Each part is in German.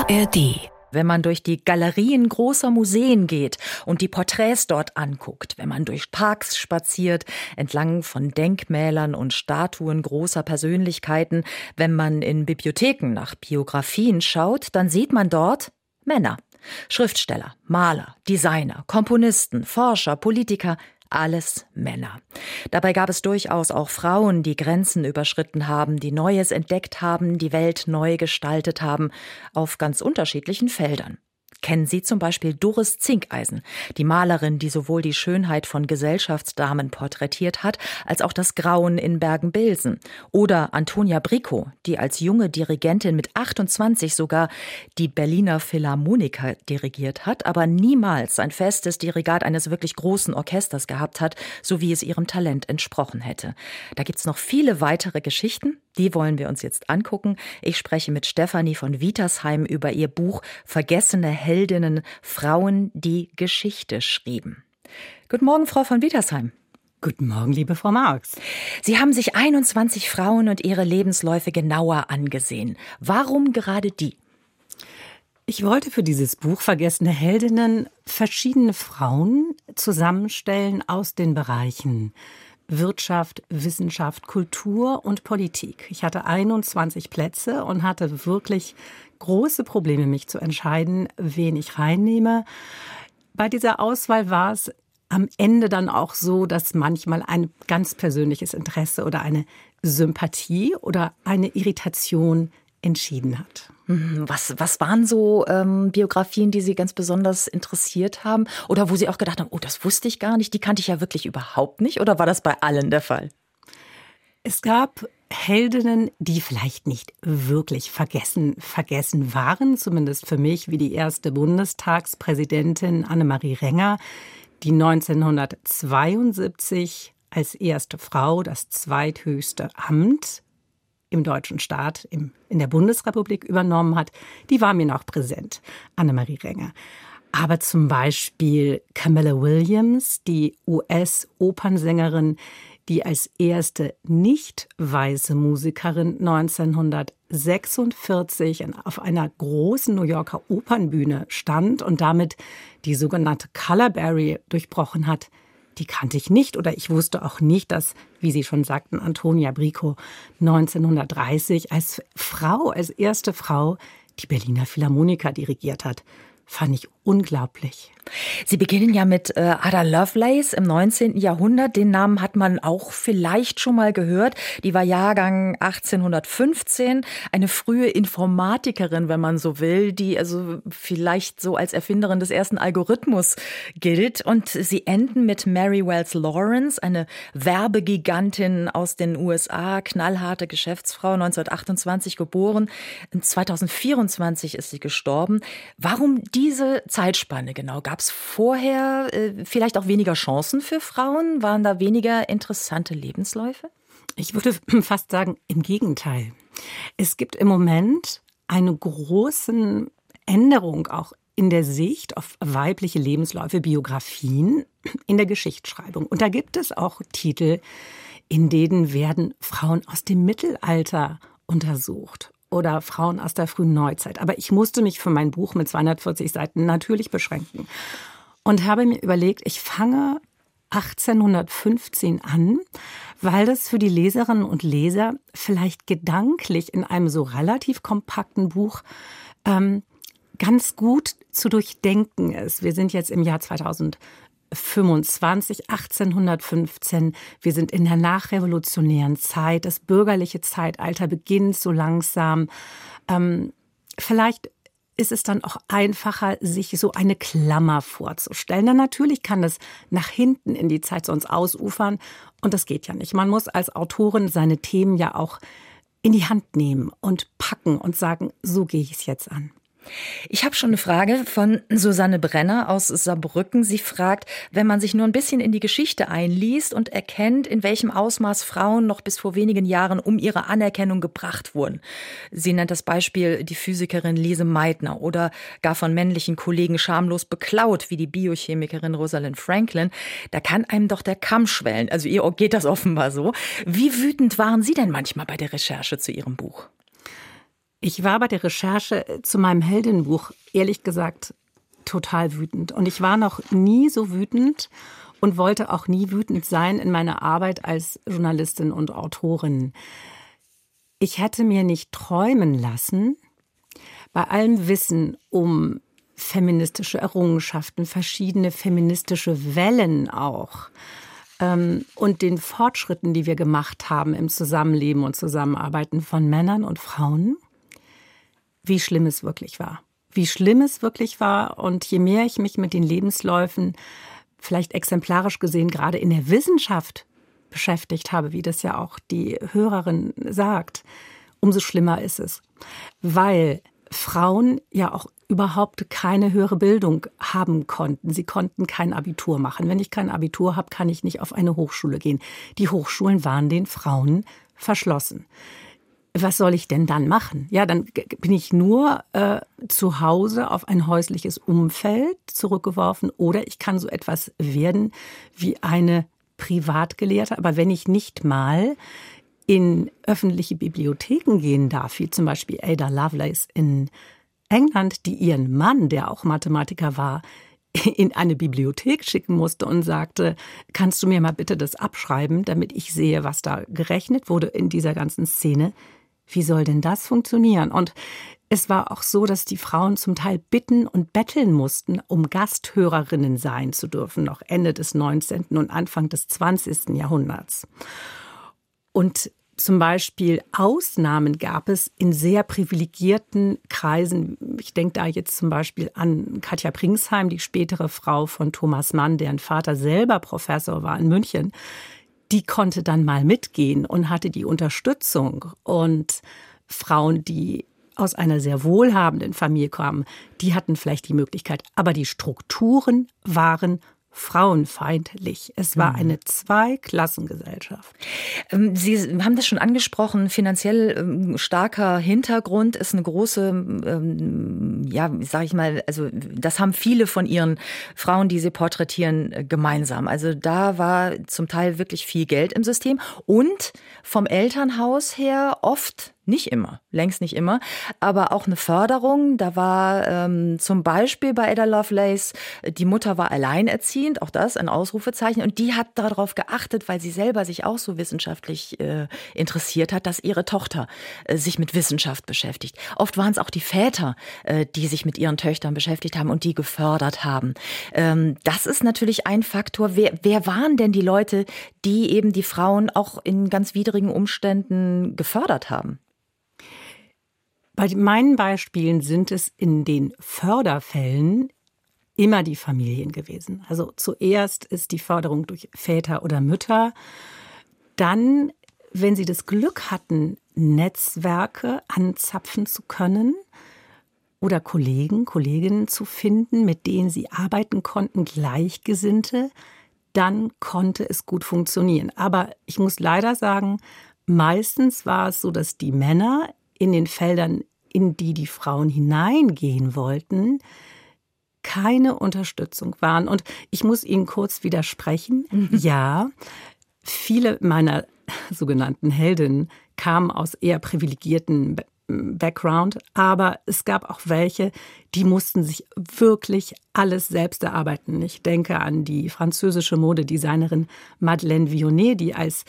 ARD. Wenn man durch die Galerien großer Museen geht und die Porträts dort anguckt, wenn man durch Parks spaziert, entlang von Denkmälern und Statuen großer Persönlichkeiten, wenn man in Bibliotheken nach Biografien schaut, dann sieht man dort Männer. Schriftsteller, Maler, Designer, Komponisten, Forscher, Politiker, alles Männer. Dabei gab es durchaus auch Frauen, die Grenzen überschritten haben, die Neues entdeckt haben, die Welt neu gestaltet haben, auf ganz unterschiedlichen Feldern. Kennen Sie zum Beispiel Doris Zinkeisen, die Malerin, die sowohl die Schönheit von Gesellschaftsdamen porträtiert hat, als auch das Grauen in Bergen-Belsen. Oder Antonia Bricco, die als junge Dirigentin mit 28 sogar die Berliner Philharmoniker dirigiert hat, aber niemals ein festes Dirigat eines wirklich großen Orchesters gehabt hat, so wie es ihrem Talent entsprochen hätte. Da gibt's noch viele weitere Geschichten, die wollen wir uns jetzt angucken. Ich spreche mit Stefanie von Wietersheim über ihr Buch Vergessene Heldinnen, Frauen, die Geschichte schrieben. Guten Morgen, Frau von Wietersheim. Guten Morgen, liebe Frau Marx. Sie haben sich 21 Frauen und ihre Lebensläufe genauer angesehen. Warum gerade die? Ich wollte für dieses Buch Vergessene Heldinnen verschiedene Frauen zusammenstellen aus den Bereichen Wirtschaft, Wissenschaft, Kultur und Politik. Ich hatte 21 Plätze und hatte wirklich große Probleme, mich zu entscheiden, wen ich reinnehme. Bei dieser Auswahl war es am Ende dann auch so, dass manchmal ein ganz persönliches Interesse oder eine Sympathie oder eine Irritation entschieden hat. Was waren so Biografien, die Sie ganz besonders interessiert haben? Oder wo Sie auch gedacht haben, oh, das wusste ich gar nicht, die kannte ich ja wirklich überhaupt nicht? Oder war das bei allen der Fall? Es gab Heldinnen, die vielleicht nicht wirklich vergessen waren, zumindest für mich, wie die erste Bundestagspräsidentin Annemarie Renger, die 1972 als erste Frau das zweithöchste Amt im deutschen Staat, in der Bundesrepublik übernommen hat, die war mir noch präsent, Annemarie Renger. Aber zum Beispiel Camilla Williams, die US-Opernsängerin, die als erste nicht weiße Musikerin 1946 auf einer großen New Yorker Opernbühne stand und damit die sogenannte Color Barrier durchbrochen hat, die kannte ich nicht oder ich wusste auch nicht, dass, wie Sie schon sagten, Antonia Bricco 1930 als erste Frau die Berliner Philharmoniker dirigiert hat. Fand ich unglaublich. Sie beginnen ja mit Ada Lovelace im 19. Jahrhundert. Den Namen hat man auch vielleicht schon mal gehört. Die war Jahrgang 1815, eine frühe Informatikerin, wenn man so will, die also vielleicht so als Erfinderin des ersten Algorithmus gilt. Und sie enden mit Mary Wells Lawrence, eine Werbegigantin aus den USA, knallharte Geschäftsfrau, 1928 geboren. 2024 ist sie gestorben. Warum diese Zeitspanne genau? Gab es vorher vielleicht auch weniger Chancen für Frauen? Waren da weniger interessante Lebensläufe? Ich würde fast sagen, im Gegenteil. Es gibt im Moment eine große Änderung auch in der Sicht auf weibliche Lebensläufe, Biografien in der Geschichtsschreibung. Und da gibt es auch Titel, in denen werden Frauen aus dem Mittelalter untersucht. Oder Frauen aus der frühen Neuzeit. Aber ich musste mich für mein Buch mit 240 Seiten natürlich beschränken. Und habe mir überlegt, ich fange 1815 an, weil das für die Leserinnen und Leser vielleicht gedanklich in einem so relativ kompakten Buch ganz gut zu durchdenken ist. Wir sind jetzt im Jahr 2025, 1815. Wir sind in der nachrevolutionären Zeit. Das bürgerliche Zeitalter beginnt so langsam. Vielleicht ist es dann auch einfacher, sich so eine Klammer vorzustellen. Denn natürlich kann das nach hinten in die Zeit sonst ausufern. Und das geht ja nicht. Man muss als Autorin seine Themen ja auch in die Hand nehmen und packen und sagen, so gehe ich es jetzt an. Ich habe schon eine Frage von Susanne Brenner aus Saarbrücken. Sie fragt, wenn man sich nur ein bisschen in die Geschichte einliest und erkennt, in welchem Ausmaß Frauen noch bis vor wenigen Jahren um ihre Anerkennung gebracht wurden. Sie nennt das Beispiel die Physikerin Lise Meitner oder gar von männlichen Kollegen schamlos beklaut, wie die Biochemikerin Rosalind Franklin. Da kann einem doch der Kamm schwellen. Also ihr geht das offenbar so. Wie wütend waren Sie denn manchmal bei der Recherche zu Ihrem Buch? Ich war bei der Recherche zu meinem Heldinnenbuch, ehrlich gesagt, total wütend. Und ich war noch nie so wütend und wollte auch nie wütend sein in meiner Arbeit als Journalistin und Autorin. Ich hätte mir nicht träumen lassen, bei allem Wissen um feministische Errungenschaften, verschiedene feministische Wellen auch, und den Fortschritten, die wir gemacht haben im Zusammenleben und Zusammenarbeiten von Männern und Frauen, wie schlimm es wirklich war. Wie schlimm es wirklich war. Und je mehr ich mich mit den Lebensläufen, vielleicht exemplarisch gesehen, gerade in der Wissenschaft beschäftigt habe, wie das ja auch die Hörerin sagt, umso schlimmer ist es. Weil Frauen ja auch überhaupt keine höhere Bildung haben konnten. Sie konnten kein Abitur machen. Wenn ich kein Abitur habe, kann ich nicht auf eine Hochschule gehen. Die Hochschulen waren den Frauen verschlossen. Was soll ich denn dann machen? Ja, dann bin ich nur zu Hause auf ein häusliches Umfeld zurückgeworfen oder ich kann so etwas werden wie eine Privatgelehrte. Aber wenn ich nicht mal in öffentliche Bibliotheken gehen darf, wie zum Beispiel Ada Lovelace in England, die ihren Mann, der auch Mathematiker war, in eine Bibliothek schicken musste und sagte, kannst du mir mal bitte das abschreiben, damit ich sehe, was da gerechnet wurde in dieser ganzen Szene. Wie soll denn das funktionieren? Und es war auch so, dass die Frauen zum Teil bitten und betteln mussten, um Gasthörerinnen sein zu dürfen, noch Ende des 19. und Anfang des 20. Jahrhunderts. Und zum Beispiel Ausnahmen gab es in sehr privilegierten Kreisen. Ich denke da jetzt zum Beispiel an Katja Pringsheim, die spätere Frau von Thomas Mann, deren Vater selber Professor war in München. Die konnte dann mal mitgehen und hatte die Unterstützung. Und Frauen, die aus einer sehr wohlhabenden Familie kamen, die hatten vielleicht die Möglichkeit. Aber die Strukturen waren frauenfeindlich. Es war eine Zweiklassengesellschaft. Sie haben das schon angesprochen, finanziell starker Hintergrund ist eine große, ja, sag ich mal, also das haben viele von Ihren Frauen, die Sie porträtieren, gemeinsam. Also da war zum Teil wirklich viel Geld im System und vom Elternhaus her oft, nicht immer, längst nicht immer, aber auch eine Förderung. Da war zum Beispiel bei Ada Lovelace, die Mutter war alleinerziehend, auch das ein Ausrufezeichen. Und die hat darauf geachtet, weil sie selber sich auch so wissenschaftlich interessiert hat, dass ihre Tochter sich mit Wissenschaft beschäftigt. Oft waren es auch die Väter, die sich mit ihren Töchtern beschäftigt haben und die gefördert haben. Das ist natürlich ein Faktor. Wer waren denn die Leute, die eben die Frauen auch in ganz widrigen Umständen gefördert haben? Bei meinen Beispielen sind es in den Förderfällen immer die Familien gewesen. Also zuerst ist die Förderung durch Väter oder Mütter. Dann, wenn sie das Glück hatten, Netzwerke anzapfen zu können oder Kolleginnen zu finden, mit denen sie arbeiten konnten, Gleichgesinnte, dann konnte es gut funktionieren. Aber ich muss leider sagen, meistens war es so, dass die Männer in den Feldern, in die die Frauen hineingehen wollten, keine Unterstützung waren. Und ich muss Ihnen kurz widersprechen. Ja, viele meiner sogenannten Heldinnen kamen aus eher privilegierten Background, aber es gab auch welche, die mussten sich wirklich alles selbst erarbeiten. Ich denke an die französische Modedesignerin Madeleine Vionnet, die als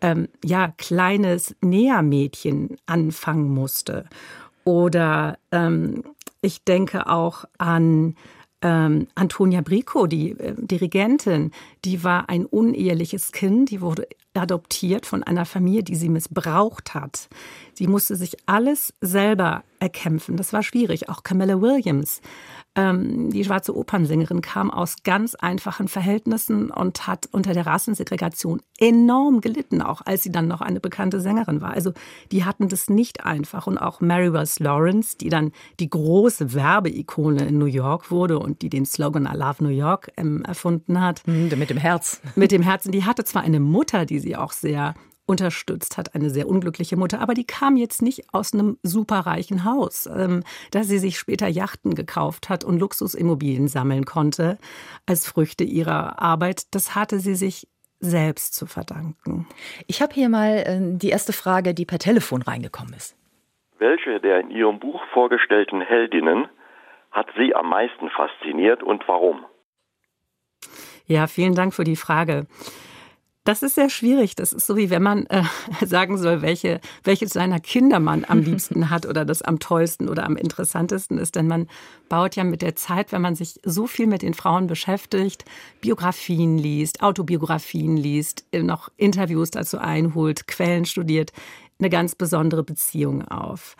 kleines Nähermädchen anfangen musste. Oder ich denke auch an Antonia Bricco, die Dirigentin, die war ein uneheliches Kind, die wurde adoptiert von einer Familie, die sie missbraucht hat. Sie musste sich alles selber erkämpfen. Das war schwierig. Auch Camilla Williams, die schwarze Opernsängerin, kam aus ganz einfachen Verhältnissen und hat unter der Rassensegregation enorm gelitten, auch als sie dann noch eine bekannte Sängerin war. Also die hatten das nicht einfach. Und auch Mary Wells Lawrence, die dann die große Werbeikone in New York wurde und die den Slogan I Love New York erfunden hat. Mit dem Herz. Mit dem Herzen. Die hatte zwar eine Mutter, die sie auch sehr unterstützt hat, eine sehr unglückliche Mutter, aber die kam jetzt nicht aus einem superreichen Haus, dass sie sich später Yachten gekauft hat und Luxusimmobilien sammeln konnte als Früchte ihrer Arbeit. Das hatte sie sich selbst zu verdanken. Ich habe hier mal die erste Frage, die per Telefon reingekommen ist. Welche der in Ihrem Buch vorgestellten Heldinnen hat Sie am meisten fasziniert und warum? Ja, vielen Dank für die Frage. Das ist sehr schwierig. Das ist so, wie wenn man sagen soll, welches seiner Kinder man am liebsten hat oder das am tollsten oder am interessantesten ist. Denn man baut ja mit der Zeit, wenn man sich so viel mit den Frauen beschäftigt, Biografien liest, Autobiografien liest, noch Interviews dazu einholt, Quellen studiert, eine ganz besondere Beziehung auf.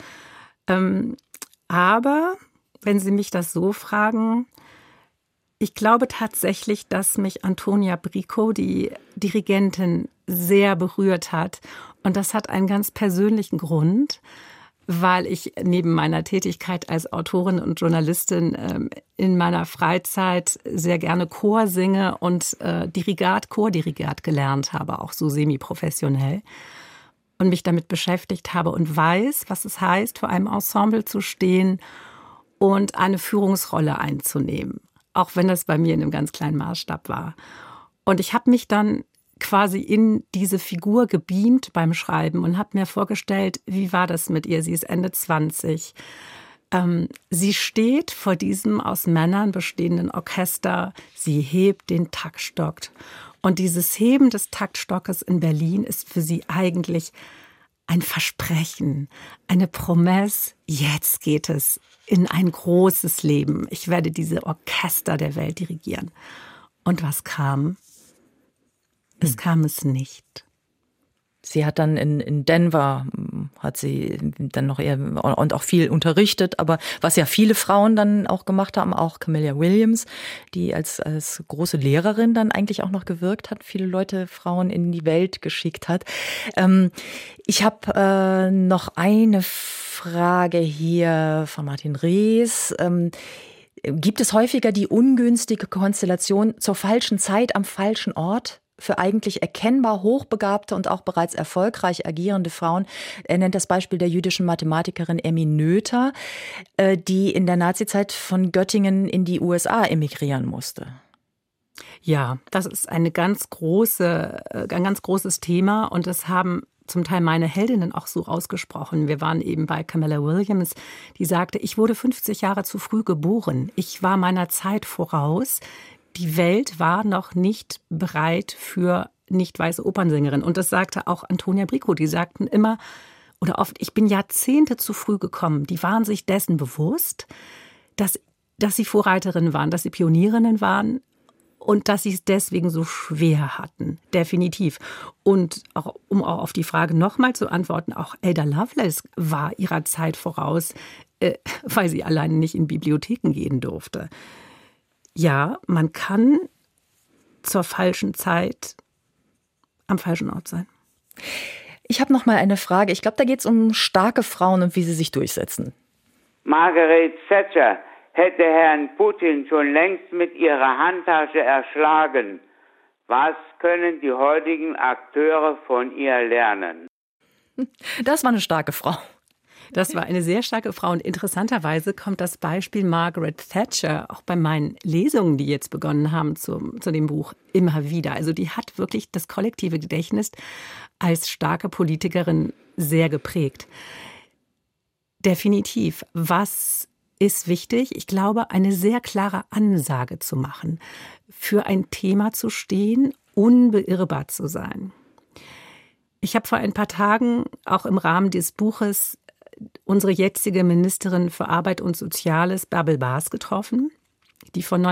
Aber wenn Sie mich das so fragen, ich glaube tatsächlich, dass mich Antonia Bricco, die Dirigentin, sehr berührt hat. Und das hat einen ganz persönlichen Grund, weil ich neben meiner Tätigkeit als Autorin und Journalistin in meiner Freizeit sehr gerne Chor singe und Chordirigat gelernt habe, auch so semi-professionell. Und mich damit beschäftigt habe und weiß, was es heißt, vor einem Ensemble zu stehen und eine Führungsrolle einzunehmen. Auch wenn das bei mir in einem ganz kleinen Maßstab war. Und ich habe mich dann quasi in diese Figur gebeamt beim Schreiben und habe mir vorgestellt, wie war das mit ihr? Sie ist Ende 20. Sie steht vor diesem aus Männern bestehenden Orchester. Sie hebt den Taktstock. Und dieses Heben des Taktstockes in Berlin ist für sie eigentlich ein Versprechen, eine Promesse. Jetzt geht es in ein großes Leben. Ich werde diese Orchester der Welt dirigieren. Und was kam? Es kam es nicht. Sie hat dann in Denver, hat sie dann noch eher und auch viel unterrichtet, aber was ja viele Frauen dann auch gemacht haben, auch Camilla Williams, die als große Lehrerin dann eigentlich auch noch gewirkt hat, viele Leute, Frauen in die Welt geschickt hat. Ich habe noch eine Frage hier von Martin Rees. Gibt es häufiger die ungünstige Konstellation zur falschen Zeit am falschen Ort? Für eigentlich erkennbar hochbegabte und auch bereits erfolgreich agierende Frauen. Er nennt das Beispiel der jüdischen Mathematikerin Emmy Noether, die in der Nazizeit von Göttingen in die USA emigrieren musste. Ja, das ist ein ganz großes Thema und das haben zum Teil meine Heldinnen auch so ausgesprochen. Wir waren eben bei Camilla Williams, die sagte, ich wurde 50 Jahre zu früh geboren. Ich war meiner Zeit voraus. Die Welt war noch nicht bereit für nicht weiße Opernsängerin. Und das sagte auch Antonia Bricco. Die sagten immer oder oft, ich bin Jahrzehnte zu früh gekommen. Die waren sich dessen bewusst, dass sie Vorreiterinnen waren, dass sie Pionierinnen waren und dass sie es deswegen so schwer hatten. Definitiv. Und auch, um auch auf die Frage nochmal zu antworten, auch Ada Lovelace war ihrer Zeit voraus, weil sie alleine nicht in Bibliotheken gehen durfte. Ja, man kann zur falschen Zeit am falschen Ort sein. Ich habe noch mal eine Frage. Ich glaube, da geht es um starke Frauen und wie sie sich durchsetzen. Margaret Thatcher hätte Herrn Putin schon längst mit ihrer Handtasche erschlagen. Was können die heutigen Akteure von ihr lernen? Das war eine starke Frau. Das war eine sehr starke Frau und interessanterweise kommt das Beispiel Margaret Thatcher auch bei meinen Lesungen, die jetzt begonnen haben zu dem Buch, immer wieder. Also die hat wirklich das kollektive Gedächtnis als starke Politikerin sehr geprägt. Definitiv. Was ist wichtig? Ich glaube, eine sehr klare Ansage zu machen, für ein Thema zu stehen, unbeirrbar zu sein. Ich habe vor ein paar Tagen auch im Rahmen des Buches unsere jetzige Ministerin für Arbeit und Soziales, Bärbel Baas, getroffen, die von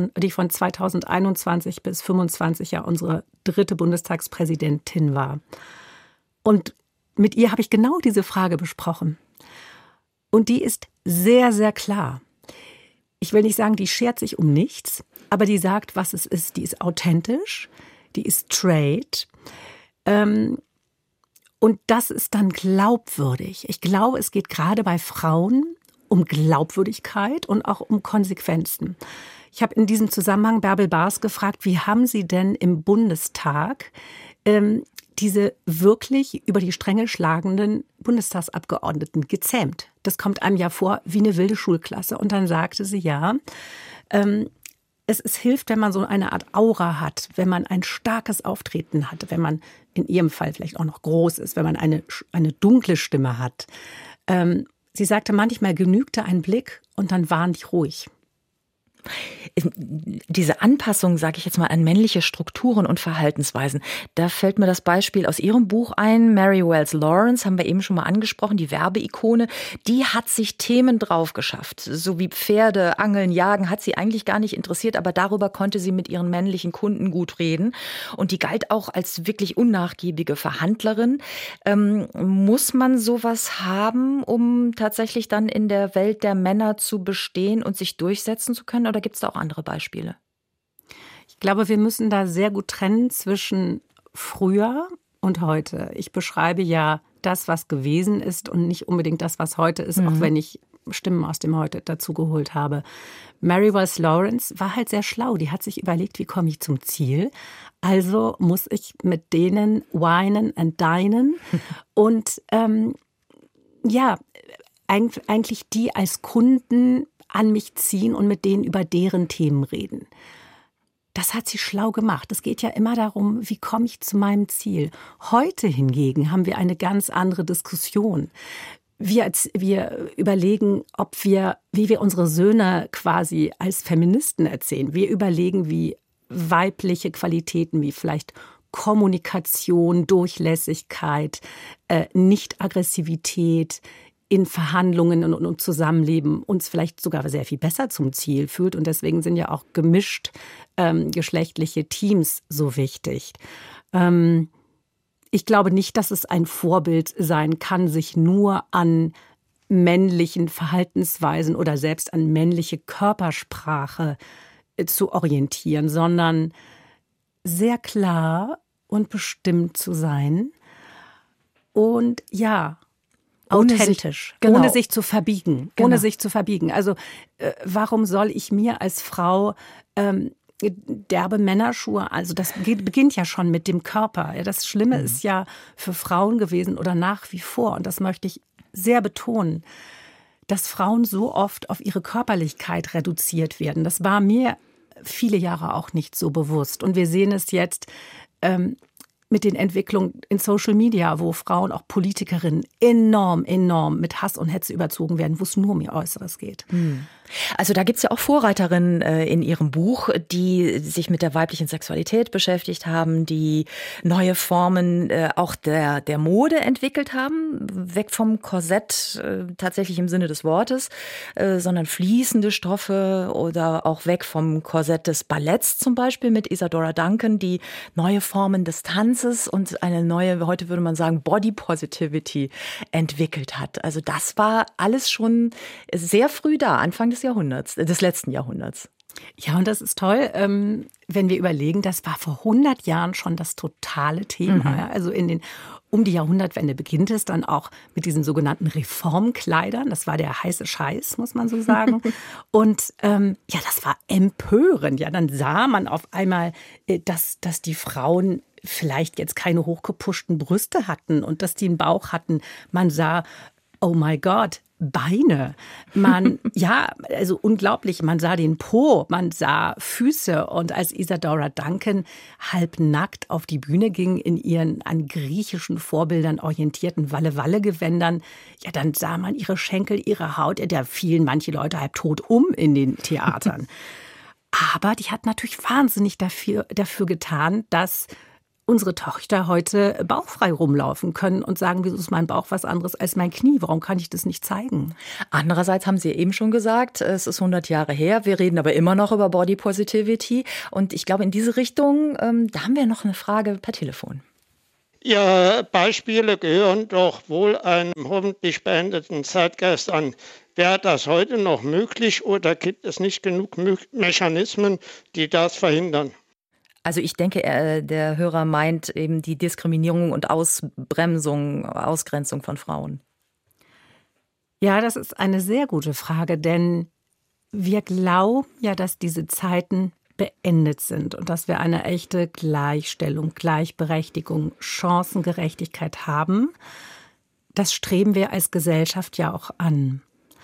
2021 bis 2025 ja unsere 3. Bundestagspräsidentin war. Und mit ihr habe ich genau diese Frage besprochen. Und die ist sehr, sehr klar. Ich will nicht sagen, die schert sich um nichts, aber die sagt, was es ist. Die ist authentisch, die ist straight. Und das ist dann glaubwürdig. Ich glaube, es geht gerade bei Frauen um Glaubwürdigkeit und auch um Konsequenzen. Ich habe in diesem Zusammenhang Bärbel Baas gefragt, wie haben Sie denn im Bundestag diese wirklich über die Stränge schlagenden Bundestagsabgeordneten gezähmt? Das kommt einem ja vor wie eine wilde Schulklasse. Und dann sagte sie, ja, es hilft, wenn man so eine Art Aura hat, wenn man ein starkes Auftreten hat, wenn man in ihrem Fall vielleicht auch noch groß ist, wenn man eine dunkle Stimme hat. Sie sagte, manchmal genügte ein Blick und dann waren die ruhig. Diese Anpassung, sage ich jetzt mal, an männliche Strukturen und Verhaltensweisen, da fällt mir das Beispiel aus Ihrem Buch ein. Mary Wells Lawrence, haben wir eben schon mal angesprochen, die Werbeikone, die hat sich Themen drauf geschafft. So wie Pferde, Angeln, Jagen, hat sie eigentlich gar nicht interessiert, aber darüber konnte sie mit ihren männlichen Kunden gut reden. Und die galt auch als wirklich unnachgiebige Verhandlerin. Muss man sowas haben, um tatsächlich dann in der Welt der Männer zu bestehen und sich durchsetzen zu können? Oder gibt es da auch andere Beispiele? Ich glaube, wir müssen da sehr gut trennen zwischen früher und heute. Ich beschreibe ja das, was gewesen ist und nicht unbedingt das, was heute ist, auch wenn ich Stimmen aus dem Heute dazu geholt habe. Mary Wells Lawrence war halt sehr schlau. Die hat sich überlegt, wie komme ich zum Ziel? Also muss ich mit denen winen und dinen und eigentlich die als Kunden an mich ziehen und mit denen über deren Themen reden. Das hat sie schlau gemacht. Es geht ja immer darum, wie komme ich zu meinem Ziel. Heute hingegen haben wir eine ganz andere Diskussion. Wir überlegen, wie wir unsere Söhne quasi als Feministen erzählen. Wir überlegen, wie weibliche Qualitäten wie vielleicht Kommunikation, Durchlässigkeit, Nicht-Aggressivität, in Verhandlungen und Zusammenleben uns vielleicht sogar sehr viel besser zum Ziel führt. Und deswegen sind ja auch gemischt geschlechtliche Teams so wichtig. Ich glaube nicht, dass es ein Vorbild sein kann, sich nur an männlichen Verhaltensweisen oder selbst an männliche Körpersprache zu orientieren, sondern sehr klar und bestimmt zu sein und authentisch, ohne sich zu verbiegen. Ohne sich zu verbiegen. Also warum soll ich mir als Frau derbe Männerschuhe, also das beginnt ja schon mit dem Körper. Ja, das Schlimme ist ja für Frauen gewesen oder nach wie vor, und das möchte ich sehr betonen, dass Frauen so oft auf ihre Körperlichkeit reduziert werden. Das war mir viele Jahre auch nicht so bewusst. Und wir sehen es jetzt mit den Entwicklungen in Social Media, wo Frauen, auch Politikerinnen, enorm mit Hass und Hetze überzogen werden, wo es nur um ihr Äußeres geht. Also da gibt's ja auch Vorreiterinnen in Ihrem Buch, die sich mit der weiblichen Sexualität beschäftigt haben, die neue Formen auch der Mode entwickelt haben, weg vom Korsett tatsächlich im Sinne des Wortes, sondern fließende Stoffe, oder auch weg vom Korsett des Balletts zum Beispiel mit Isadora Duncan, die neue Formen des Tanzes und eine neue, heute würde man sagen, Body Positivity entwickelt hat. Also das war alles schon sehr früh da, Anfang des letzten Jahrhunderts. Ja, und das ist toll, wenn wir überlegen, das war vor 100 Jahren schon das totale Thema. Ja, also um die Jahrhundertwende beginnt es dann auch mit diesen sogenannten Reformkleidern. Das war der heiße Scheiß, muss man so sagen. Und das war empörend. Ja, dann sah man auf einmal, dass die Frauen vielleicht jetzt keine hochgepushten Brüste hatten und dass die einen Bauch hatten. Man sah, oh my God, Beine. Also unglaublich. Man sah den Po, man sah Füße. Und als Isadora Duncan halbnackt auf die Bühne ging in ihren an griechischen Vorbildern orientierten Walle-Walle-Gewändern, ja, dann sah man ihre Schenkel, ihre Haut. Da fielen manche Leute halb tot in den Theatern. Aber die hat natürlich wahnsinnig dafür getan, dass unsere Töchter heute bauchfrei rumlaufen können und sagen, wieso ist mein Bauch was anderes als mein Knie? Warum kann ich das nicht zeigen? Andererseits haben Sie eben schon gesagt, es ist 100 Jahre her. Wir reden aber immer noch über Body Positivity. Und ich glaube, in diese Richtung, da haben wir noch eine Frage per Telefon. Ja, Beispiele gehören doch wohl einem hoffentlich beendeten Zeitgeist an. Wäre das heute noch möglich oder gibt es nicht genug Mechanismen, die das verhindern? Also ich denke, der Hörer meint eben die Diskriminierung und Ausgrenzung von Frauen. Ja, das ist eine sehr gute Frage, denn wir glauben ja, dass diese Zeiten beendet sind und dass wir eine echte Gleichstellung, Gleichberechtigung, Chancengerechtigkeit haben. Das streben wir als Gesellschaft ja auch an.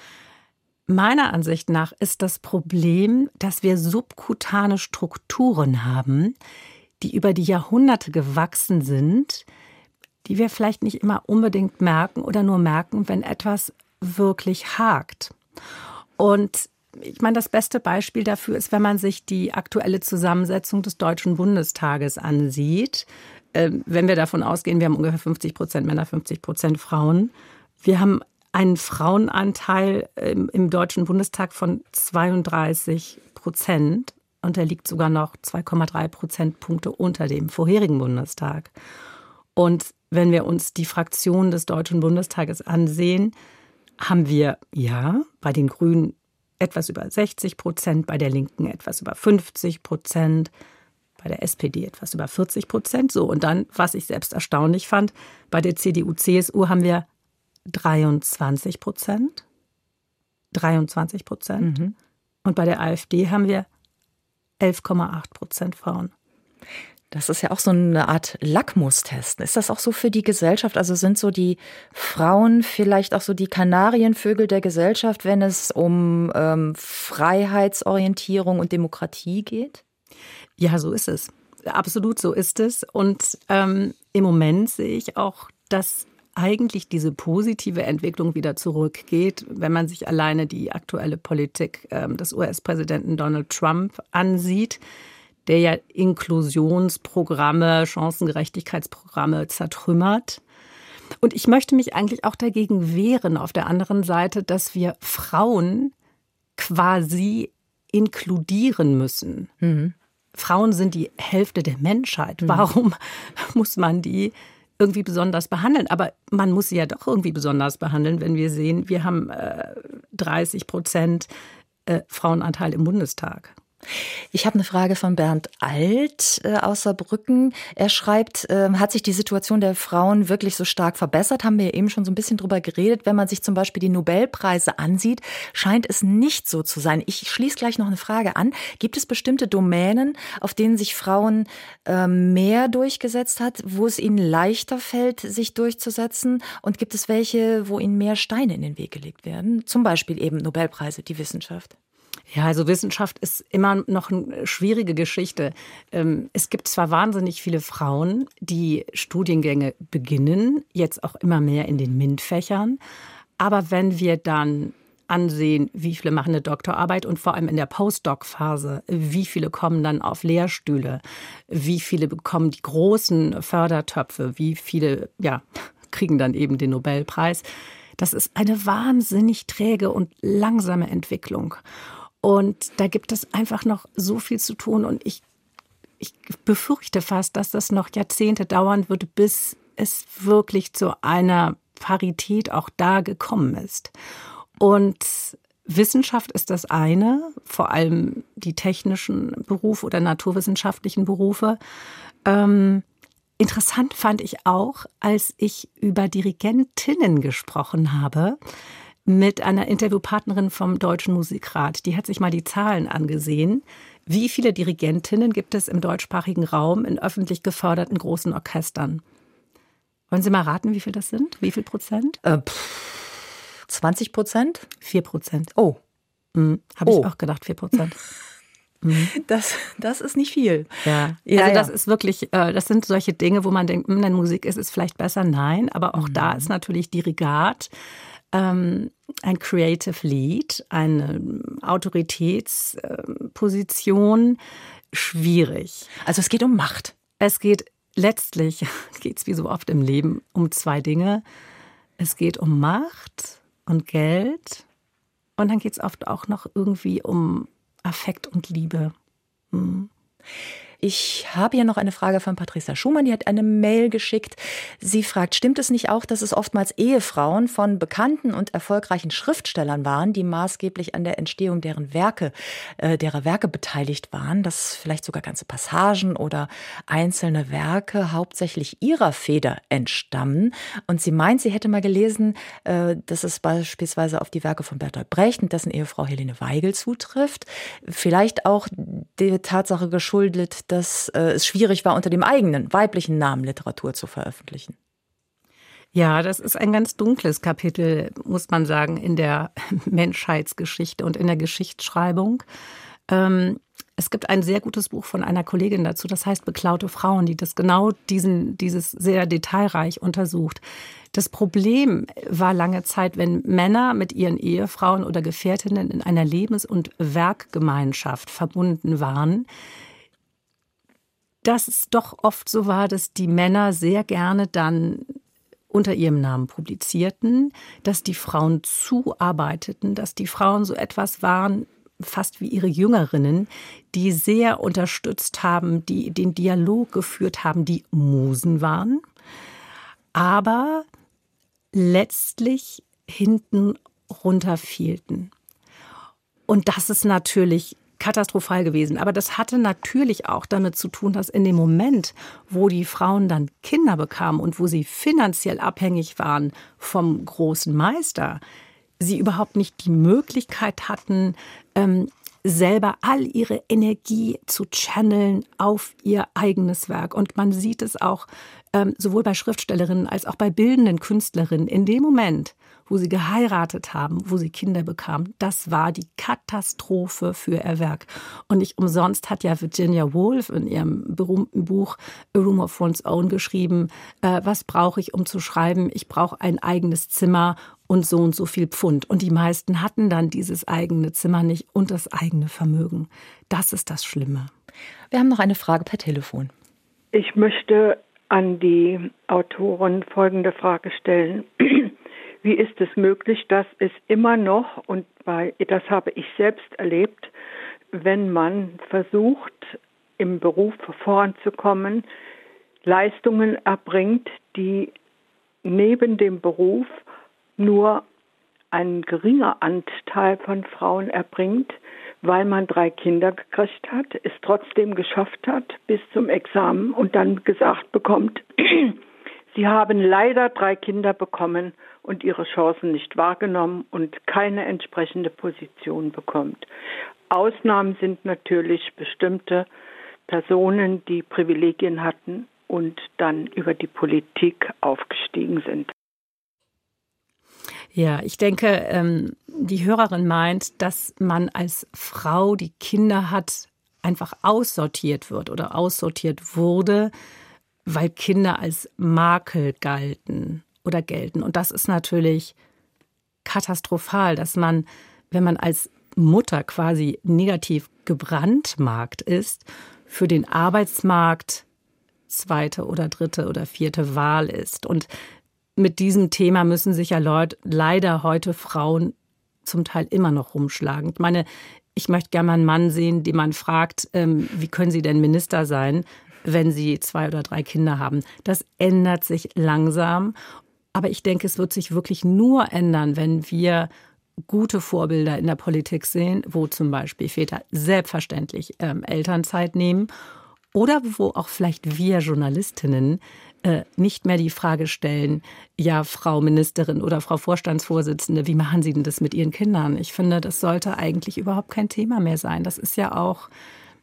Meiner Ansicht nach ist das Problem, dass wir subkutane Strukturen haben, die über die Jahrhunderte gewachsen sind, die wir vielleicht nicht immer unbedingt merken oder nur merken, wenn etwas wirklich hakt. Und ich meine, das beste Beispiel dafür ist, wenn man sich die aktuelle Zusammensetzung des Deutschen Bundestages ansieht. Wenn wir davon ausgehen, wir haben ungefähr 50% Männer, 50% Frauen. Wir haben einen Frauenanteil im Deutschen Bundestag von 32%. Und der liegt sogar noch 2,3 Prozentpunkte unter dem vorherigen Bundestag. Und wenn wir uns die Fraktionen des Deutschen Bundestages ansehen, haben wir ja bei den Grünen etwas über 60%, bei der Linken etwas über 50%, bei der SPD etwas über 40%. So, und dann, was ich selbst erstaunlich fand, bei der CDU, CSU haben wir 23%. 23%. Mhm. Und bei der AfD haben wir 11,8% Frauen. Das ist ja auch so eine Art Lackmustest. Ist das auch so für die Gesellschaft? Also sind so die Frauen vielleicht auch so die Kanarienvögel der Gesellschaft, wenn es um Freiheitsorientierung und Demokratie geht? Ja, so ist es. Absolut, so ist es. Und im Moment sehe ich auch, dass eigentlich diese positive Entwicklung wieder zurückgeht, wenn man sich alleine die aktuelle Politik des US-Präsidenten Donald Trump ansieht, der ja Inklusionsprogramme, Chancengerechtigkeitsprogramme zertrümmert. Und ich möchte mich eigentlich auch dagegen wehren, auf der anderen Seite, dass wir Frauen quasi inkludieren müssen. Mhm. Frauen sind die Hälfte der Menschheit. Warum muss man die irgendwie besonders behandeln? Aber man muss sie ja doch irgendwie besonders behandeln, wenn wir sehen, wir haben 30% Frauenanteil im Bundestag. Ich habe eine Frage von Bernd Alt aus Saarbrücken. Er schreibt, hat sich die Situation der Frauen wirklich so stark verbessert? Haben wir ja eben schon so ein bisschen drüber geredet. Wenn man sich zum Beispiel die Nobelpreise ansieht, scheint es nicht so zu sein. Ich schließe gleich noch eine Frage an. Gibt es bestimmte Domänen, auf denen sich Frauen mehr durchgesetzt hat, wo es ihnen leichter fällt, sich durchzusetzen? Und gibt es welche, wo ihnen mehr Steine in den Weg gelegt werden? Zum Beispiel eben Nobelpreise, die Wissenschaft. Ja, also Wissenschaft ist immer noch eine schwierige Geschichte. Es gibt zwar wahnsinnig viele Frauen, die Studiengänge beginnen, jetzt auch immer mehr in den MINT-Fächern. Aber wenn wir dann ansehen, wie viele machen eine Doktorarbeit und vor allem in der Postdoc-Phase, wie viele kommen dann auf Lehrstühle, wie viele bekommen die großen Fördertöpfe, wie viele kriegen dann eben den Nobelpreis. Das ist eine wahnsinnig träge und langsame Entwicklung. Und da gibt es einfach noch so viel zu tun. Und ich befürchte fast, dass das noch Jahrzehnte dauern wird, bis es wirklich zu einer Parität auch da gekommen ist. Und Wissenschaft ist das eine, vor allem die technischen Berufe oder naturwissenschaftlichen Berufe. Interessant fand ich auch, als ich über Dirigentinnen gesprochen habe, mit einer Interviewpartnerin vom Deutschen Musikrat. Die hat sich mal die Zahlen angesehen. Wie viele Dirigentinnen gibt es im deutschsprachigen Raum in öffentlich geförderten großen Orchestern? Wollen Sie mal raten, wie viel das sind? Wie viel Prozent? 20%? 4%. Oh. Habe ich auch gedacht, 4%. Das ist nicht viel. Ja. Also das ist wirklich, das sind solche Dinge, wo man denkt, in der Musik ist es vielleicht besser. Nein, aber auch da ist natürlich Dirigat ein Creative Lead, eine Autoritätsposition schwierig. Also es geht um Macht. Es geht letztlich, geht's wie so oft im Leben, um zwei Dinge. Es geht um Macht und Geld und dann geht's oft auch noch irgendwie um Affekt und Liebe. Ich habe hier noch eine Frage von Patricia Schumann, die hat eine Mail geschickt. Sie fragt, stimmt es nicht auch, dass es oftmals Ehefrauen von bekannten und erfolgreichen Schriftstellern waren, die maßgeblich an der Entstehung derer Werke beteiligt waren, dass vielleicht sogar ganze Passagen oder einzelne Werke hauptsächlich ihrer Feder entstammen? Und sie meint, sie hätte mal gelesen, dass es beispielsweise auf die Werke von Bertolt Brecht und dessen Ehefrau Helene Weigel zutrifft. Vielleicht auch der Tatsache geschuldet, dass es schwierig war, unter dem eigenen weiblichen Namen Literatur zu veröffentlichen. Ja, das ist ein ganz dunkles Kapitel, muss man sagen, in der Menschheitsgeschichte und in der Geschichtsschreibung. Es gibt ein sehr gutes Buch von einer Kollegin dazu, das heißt Beklaute Frauen, die das genau dieses sehr detailreich untersucht. Das Problem war lange Zeit, wenn Männer mit ihren Ehefrauen oder Gefährtinnen in einer Lebens- und Werkgemeinschaft verbunden waren, dass es doch oft so war, dass die Männer sehr gerne dann unter ihrem Namen publizierten, dass die Frauen zuarbeiteten, dass die Frauen so etwas waren, fast wie ihre Jüngerinnen, die sehr unterstützt haben, die den Dialog geführt haben, die Musen waren, aber letztlich hinten runterfielten. Und das ist natürlich katastrophal gewesen. Aber das hatte natürlich auch damit zu tun, dass in dem Moment, wo die Frauen dann Kinder bekamen und wo sie finanziell abhängig waren vom großen Meister, sie überhaupt nicht die Möglichkeit hatten, selber all ihre Energie zu channeln auf ihr eigenes Werk. Und man sieht es auch sowohl bei Schriftstellerinnen als auch bei bildenden Künstlerinnen. In dem Moment, wo sie geheiratet haben, wo sie Kinder bekamen, das war die Katastrophe für ihr Werk. Und nicht umsonst hat ja Virginia Woolf in ihrem berühmten Buch A Room of One's Own geschrieben, was brauche ich, um zu schreiben? Ich brauche ein eigenes Zimmer und so viel Pfund. Und die meisten hatten dann dieses eigene Zimmer nicht und das eigene Vermögen. Das ist das Schlimme. Wir haben noch eine Frage per Telefon. Ich möchte an die Autorin folgende Frage stellen. Wie ist es möglich, dass es immer noch, und das habe ich selbst erlebt, wenn man versucht, im Beruf voranzukommen, Leistungen erbringt, die neben dem Beruf nur ein geringer Anteil von Frauen erbringt, weil man 3 Kinder gekriegt hat, es trotzdem geschafft hat bis zum Examen und dann gesagt bekommt, Sie haben leider 3 Kinder bekommen und Ihre Chancen nicht wahrgenommen und keine entsprechende Position bekommt. Ausnahmen sind natürlich bestimmte Personen, die Privilegien hatten und dann über die Politik aufgestiegen sind. Ja, ich denke, die Hörerin meint, dass man als Frau, die Kinder hat, einfach aussortiert wird oder aussortiert wurde, weil Kinder als Makel galten oder gelten. Und das ist natürlich katastrophal, dass man, wenn man als Mutter quasi negativ gebrandmarkt ist, für den Arbeitsmarkt 2. oder 3. oder 4. Wahl ist. Und mit diesem Thema müssen sich ja leider heute Frauen zum Teil immer noch rumschlagen. Ich meine, ich möchte gerne mal einen Mann sehen, den man fragt, wie können Sie denn Minister sein, wenn Sie 2 oder 3 Kinder haben. Das ändert sich langsam. Aber ich denke, es wird sich wirklich nur ändern, wenn wir gute Vorbilder in der Politik sehen, wo zum Beispiel Väter selbstverständlich Elternzeit nehmen oder wo auch vielleicht wir Journalistinnen nicht mehr die Frage stellen, ja, Frau Ministerin oder Frau Vorstandsvorsitzende, wie machen Sie denn das mit Ihren Kindern? Ich finde, das sollte eigentlich überhaupt kein Thema mehr sein. Das ist ja auch,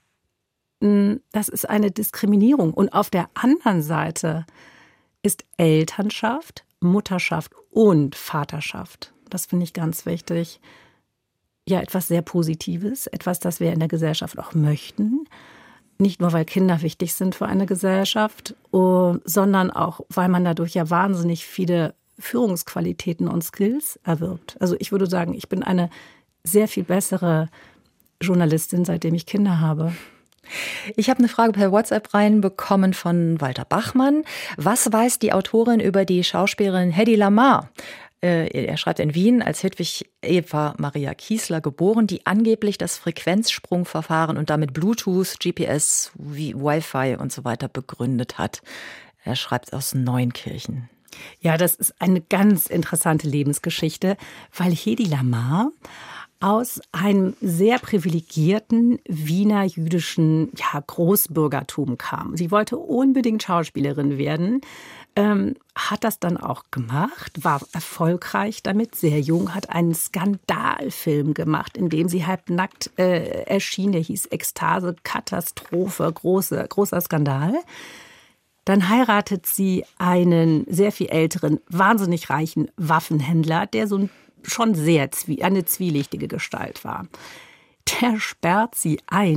das ist eine Diskriminierung. Und auf der anderen Seite ist Elternschaft, Mutterschaft und Vaterschaft, das finde ich ganz wichtig, ja, etwas sehr Positives, etwas, das wir in der Gesellschaft auch möchten. Nicht nur, weil Kinder wichtig sind für eine Gesellschaft, sondern auch, weil man dadurch ja wahnsinnig viele Führungsqualitäten und Skills erwirbt. Also ich würde sagen, ich bin eine sehr viel bessere Journalistin, seitdem ich Kinder habe. Ich habe eine Frage per WhatsApp reinbekommen von Walter Bachmann. Was weiß die Autorin über die Schauspielerin Hedy Lamarr? Er schreibt in Wien als Hedwig Eva Maria Kiesler geboren, die angeblich das Frequenzsprungverfahren und damit Bluetooth, GPS, Wi-Fi und so weiter begründet hat. Er schreibt aus Neunkirchen. Ja, das ist eine ganz interessante Lebensgeschichte, weil Hedy Lamarr aus einem sehr privilegierten Wiener jüdischen Großbürgertum kam. Sie wollte unbedingt Schauspielerin werden, hat das dann auch gemacht, war erfolgreich damit, sehr jung, hat einen Skandalfilm gemacht, in dem sie halbnackt erschien, der hieß Ekstase, Katastrophe, großer Skandal. Dann heiratet sie einen sehr viel älteren, wahnsinnig reichen Waffenhändler, der so schon eine zwielichtige Gestalt war. Der sperrt sie ein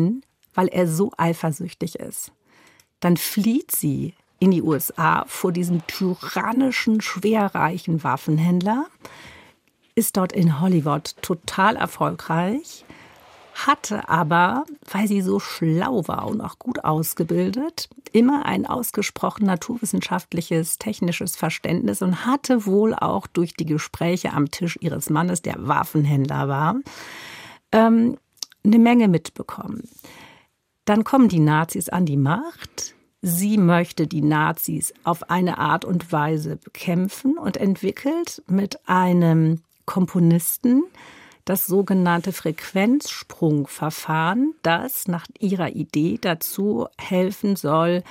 weil er so eifersüchtig ist. Dann flieht sie in die USA vor diesem tyrannischen, schwerreichen Waffenhändler, ist dort in Hollywood total erfolgreich, hatte aber, weil sie so schlau war und auch gut ausgebildet, immer ein ausgesprochen naturwissenschaftliches, technisches Verständnis und hatte wohl auch durch die Gespräche am Tisch ihres Mannes, der Waffenhändler war, eine Menge mitbekommen. Dann kommen die Nazis an die Macht. Sie möchte die Nazis auf eine Art und Weise bekämpfen und entwickelt mit einem Komponisten das sogenannte Frequenzsprungverfahren, das nach ihrer Idee dazu helfen soll,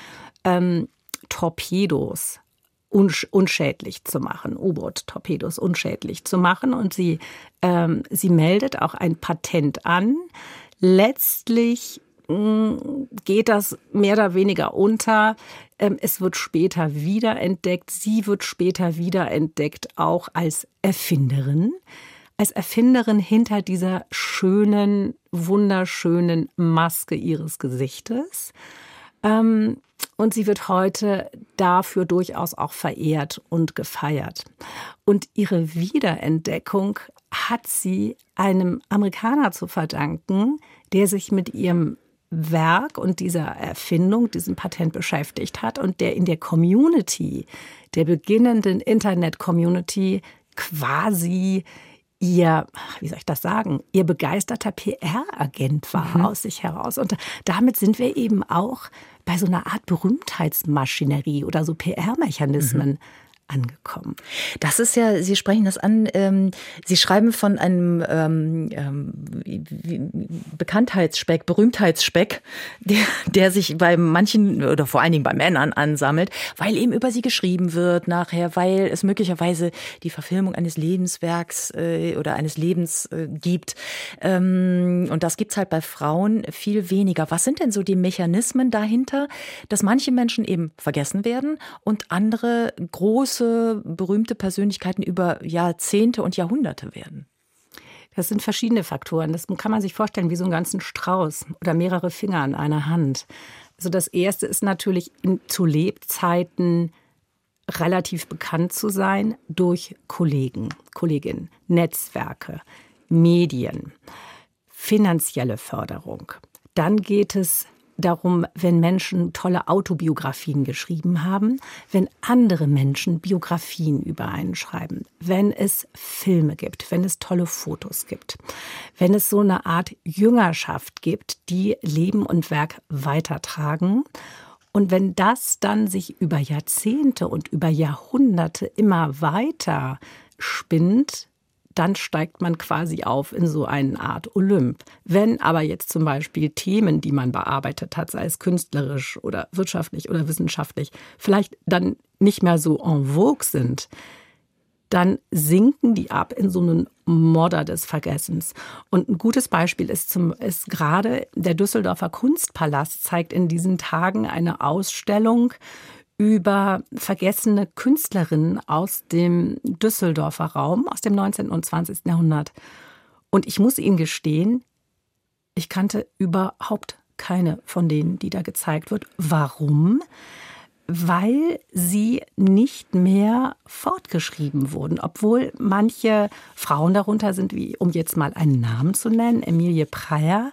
Torpedos unschädlich zu machen, U-Boot-Torpedos unschädlich zu machen. Und sie meldet auch ein Patent an. Letztlich geht das mehr oder weniger unter. Es wird später wiederentdeckt. Sie wird später wiederentdeckt, auch als Erfinderin. Als Erfinderin hinter dieser schönen, wunderschönen Maske ihres Gesichtes. Und sie wird heute dafür durchaus auch verehrt und gefeiert. Und ihre Wiederentdeckung hat sie einem Amerikaner zu verdanken, der sich mit ihrem Werk und dieser Erfindung, diesem Patent beschäftigt hat und der in der Community, der beginnenden Internet-Community quasi ihr begeisterter PR-Agent war aus sich heraus. Und damit sind wir eben auch bei so einer Art Berühmtheitsmaschinerie oder so PR-Mechanismen angekommen. Das ist ja, Sie sprechen das an, Sie schreiben von einem Bekanntheitsspeck, Berühmtheitsspeck, der sich bei manchen oder vor allen Dingen bei Männern ansammelt, weil eben über sie geschrieben wird nachher, weil es möglicherweise die Verfilmung eines Lebenswerks oder eines Lebens gibt. Und das gibt's halt bei Frauen viel weniger. Was sind denn so die Mechanismen dahinter, dass manche Menschen eben vergessen werden und andere große, berühmte Persönlichkeiten über Jahrzehnte und Jahrhunderte werden? Das sind verschiedene Faktoren. Das kann man sich vorstellen wie so einen ganzen Strauß oder mehrere Finger an einer Hand. Also das Erste ist natürlich zu Lebzeiten relativ bekannt zu sein durch Kolleginnen, Netzwerke, Medien, finanzielle Förderung. Dann geht es darum, wenn Menschen tolle Autobiografien geschrieben haben, wenn andere Menschen Biografien über einen schreiben, wenn es Filme gibt, wenn es tolle Fotos gibt, wenn es so eine Art Jüngerschaft gibt, die Leben und Werk weitertragen. Und wenn das dann sich über Jahrzehnte und über Jahrhunderte immer weiter spinnt, dann steigt man quasi auf in so eine Art Olymp. Wenn aber jetzt zum Beispiel Themen, die man bearbeitet hat, sei es künstlerisch oder wirtschaftlich oder wissenschaftlich, vielleicht dann nicht mehr so en vogue sind, dann sinken die ab in so einen Modder des Vergessens. Und ein gutes Beispiel ist gerade der Düsseldorfer Kunstpalast zeigt in diesen Tagen eine Ausstellung über vergessene Künstlerinnen aus dem Düsseldorfer Raum, aus dem 19. und 20. Jahrhundert. Und ich muss Ihnen gestehen, ich kannte überhaupt keine von denen, die da gezeigt wird. Warum? Weil sie nicht mehr fortgeschrieben wurden. Obwohl manche Frauen darunter sind, wie, um jetzt mal einen Namen zu nennen, Emilie Preyer,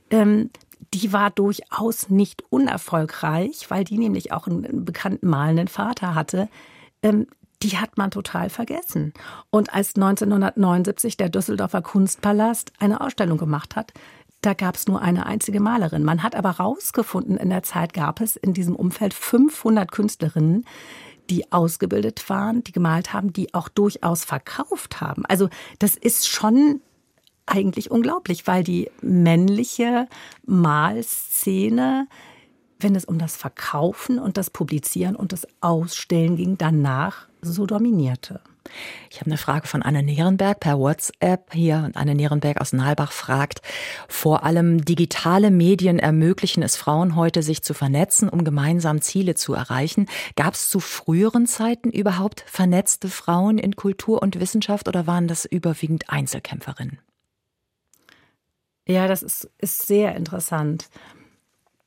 die war durchaus nicht unerfolgreich, weil die nämlich auch einen bekannten malenden Vater hatte. Die hat man total vergessen. Und als 1979 der Düsseldorfer Kunstpalast eine Ausstellung gemacht hat, da gab es nur eine einzige Malerin. Man hat aber rausgefunden, in der Zeit gab es in diesem Umfeld 500 Künstlerinnen, die ausgebildet waren, die gemalt haben, die auch durchaus verkauft haben. Also das ist schon eigentlich unglaublich, weil die männliche Malszene, wenn es um das Verkaufen und das Publizieren und das Ausstellen ging, danach so dominierte. Ich habe eine Frage von Anne Nierenberg per WhatsApp hier. Und Anne Nierenberg aus Nalbach fragt, vor allem digitale Medien ermöglichen es Frauen heute, sich zu vernetzen, um gemeinsam Ziele zu erreichen. Gab es zu früheren Zeiten überhaupt vernetzte Frauen in Kultur und Wissenschaft oder waren das überwiegend Einzelkämpferinnen? Ja, das ist sehr interessant.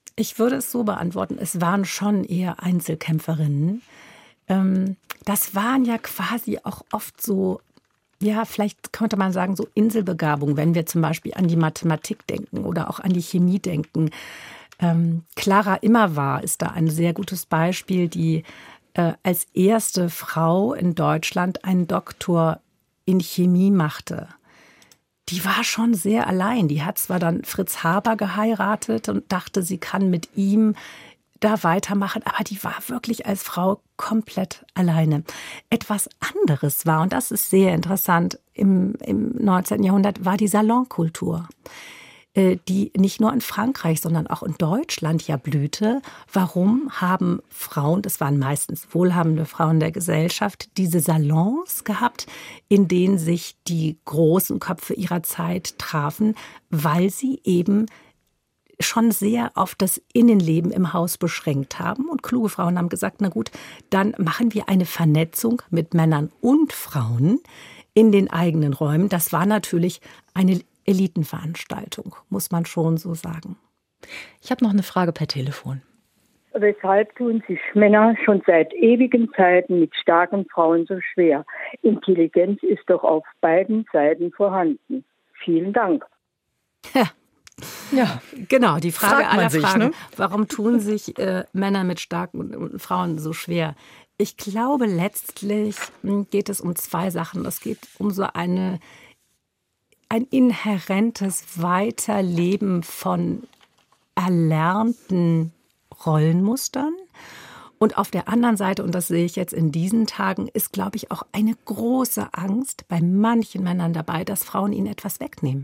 Ich würde es so beantworten, es waren schon eher Einzelkämpferinnen. Das waren ja quasi auch oft so, ja, vielleicht könnte man sagen, so Inselbegabung, wenn wir zum Beispiel an die Mathematik denken oder auch an die Chemie denken. Clara Immerwahr ist da ein sehr gutes Beispiel, die als erste Frau in Deutschland einen Doktor in Chemie machte. Die war schon sehr allein. Die hat zwar dann Fritz Haber geheiratet und dachte, sie kann mit ihm da weitermachen, aber die war wirklich als Frau komplett alleine. Etwas anderes war, und das ist sehr interessant, im 19. Jahrhundert war die Salonkultur, die nicht nur in Frankreich, sondern auch in Deutschland ja blühte. Warum haben Frauen, das waren meistens wohlhabende Frauen der Gesellschaft, diese Salons gehabt, in denen sich die großen Köpfe ihrer Zeit trafen, weil sie eben schon sehr auf das Innenleben im Haus beschränkt haben. Und kluge Frauen haben gesagt, na gut, dann machen wir eine Vernetzung mit Männern und Frauen in den eigenen Räumen. Das war natürlich eine Elitenveranstaltung, muss man schon so sagen. Ich habe noch eine Frage per Telefon. Weshalb tun sich Männer schon seit ewigen Zeiten mit starken Frauen so schwer? Intelligenz ist doch auf beiden Seiten vorhanden. Vielen Dank. Ja, genau, die Frage aller sich, Fragen. ne? Warum tun sich Männer mit starken Frauen so schwer? Ich glaube, letztlich geht es um zwei Sachen. Es geht um so ein inhärentes Weiterleben von erlernten Rollenmustern. Und auf der anderen Seite, und das sehe ich jetzt in diesen Tagen, ist, glaube ich, auch eine große Angst bei manchen Männern dabei, dass Frauen ihnen etwas wegnehmen.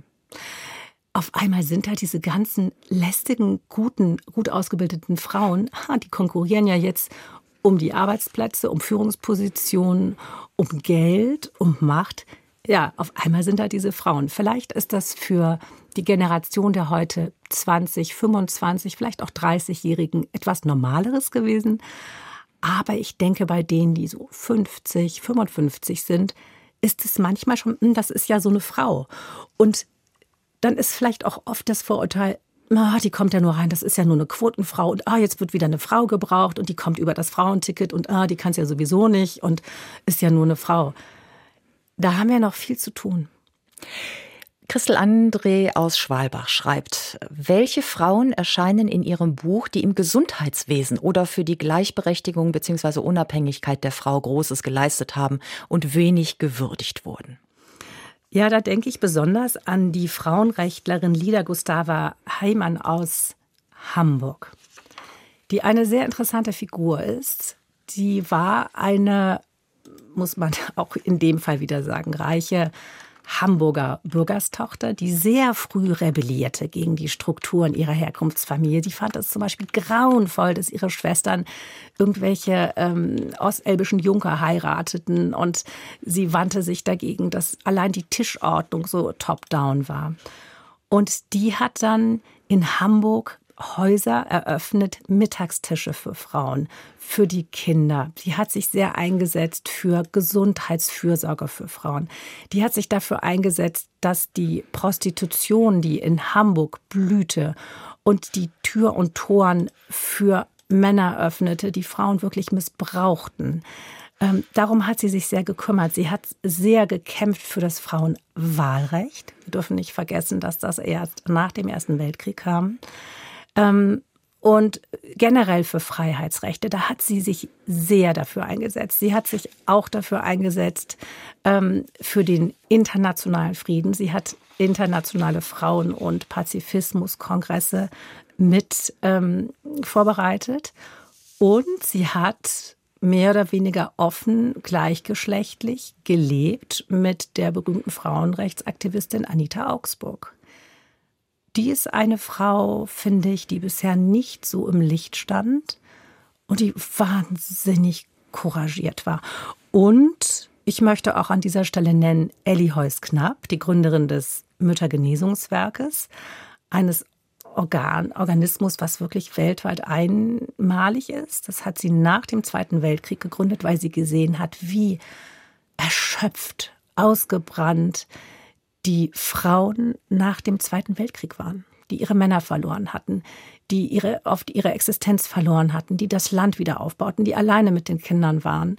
Auf einmal sind da diese ganzen lästigen, gut ausgebildeten Frauen, die konkurrieren ja jetzt um die Arbeitsplätze, um Führungspositionen, um Geld, um Macht. Ja, auf einmal sind da diese Frauen. Vielleicht ist das für die Generation der heute 20, 25, vielleicht auch 30-Jährigen etwas Normaleres gewesen. Aber ich denke, bei denen, die so 50, 55 sind, ist es manchmal schon, das ist ja so eine Frau. Und dann ist vielleicht auch oft das Vorurteil, die kommt ja nur rein, das ist ja nur eine Quotenfrau und jetzt wird wieder eine Frau gebraucht und die kommt über das Frauenticket und die kann es ja sowieso nicht und ist ja nur eine Frau. Da haben wir noch viel zu tun. Christel André aus Schwalbach schreibt, welche Frauen erscheinen in ihrem Buch, die im Gesundheitswesen oder für die Gleichberechtigung bzw. Unabhängigkeit der Frau Großes geleistet haben und wenig gewürdigt wurden? Ja, da denke ich besonders an die Frauenrechtlerin Lida Gustava Heimann aus Hamburg, die eine sehr interessante Figur ist. Die war eine, muss man auch in dem Fall wieder sagen, reiche Hamburger Bürgerstochter, die sehr früh rebellierte gegen die Strukturen ihrer Herkunftsfamilie. Die fand es zum Beispiel grauenvoll, dass ihre Schwestern irgendwelche ostelbischen Junker heirateten. Und sie wandte sich dagegen, dass allein die Tischordnung so top-down war. Und die hat dann in Hamburg Häuser eröffnet, Mittagstische für Frauen, für die Kinder. Die hat sich sehr eingesetzt für Gesundheitsfürsorge für Frauen. Die hat sich dafür eingesetzt, dass die Prostitution, die in Hamburg blühte und die Tür und Toren für Männer öffnete, die Frauen wirklich missbrauchten. Darum hat sie sich sehr gekümmert. Sie hat sehr gekämpft für das Frauenwahlrecht. Wir dürfen nicht vergessen, dass das erst nach dem Ersten Weltkrieg kam. Und generell für Freiheitsrechte, da hat sie sich sehr dafür eingesetzt. Sie hat sich auch dafür eingesetzt für den internationalen Frieden. Sie hat internationale Frauen- und Pazifismuskongresse mit vorbereitet. Und sie hat mehr oder weniger offen, gleichgeschlechtlich gelebt mit der berühmten Frauenrechtsaktivistin Anita Augsburg. Die ist eine Frau, finde ich, die bisher nicht so im Licht stand und die wahnsinnig couragiert war. Und ich möchte auch an dieser Stelle nennen Elli Heuss-Knapp, die Gründerin des Müttergenesungswerkes, eines Organismus, was wirklich weltweit einmalig ist. Das hat sie nach dem Zweiten Weltkrieg gegründet, weil sie gesehen hat, wie erschöpft, ausgebrannt die Frauen nach dem Zweiten Weltkrieg waren. die ihre Männer verloren hatten, die oft ihre Existenz verloren hatten, die das Land wieder aufbauten, die alleine mit den Kindern waren,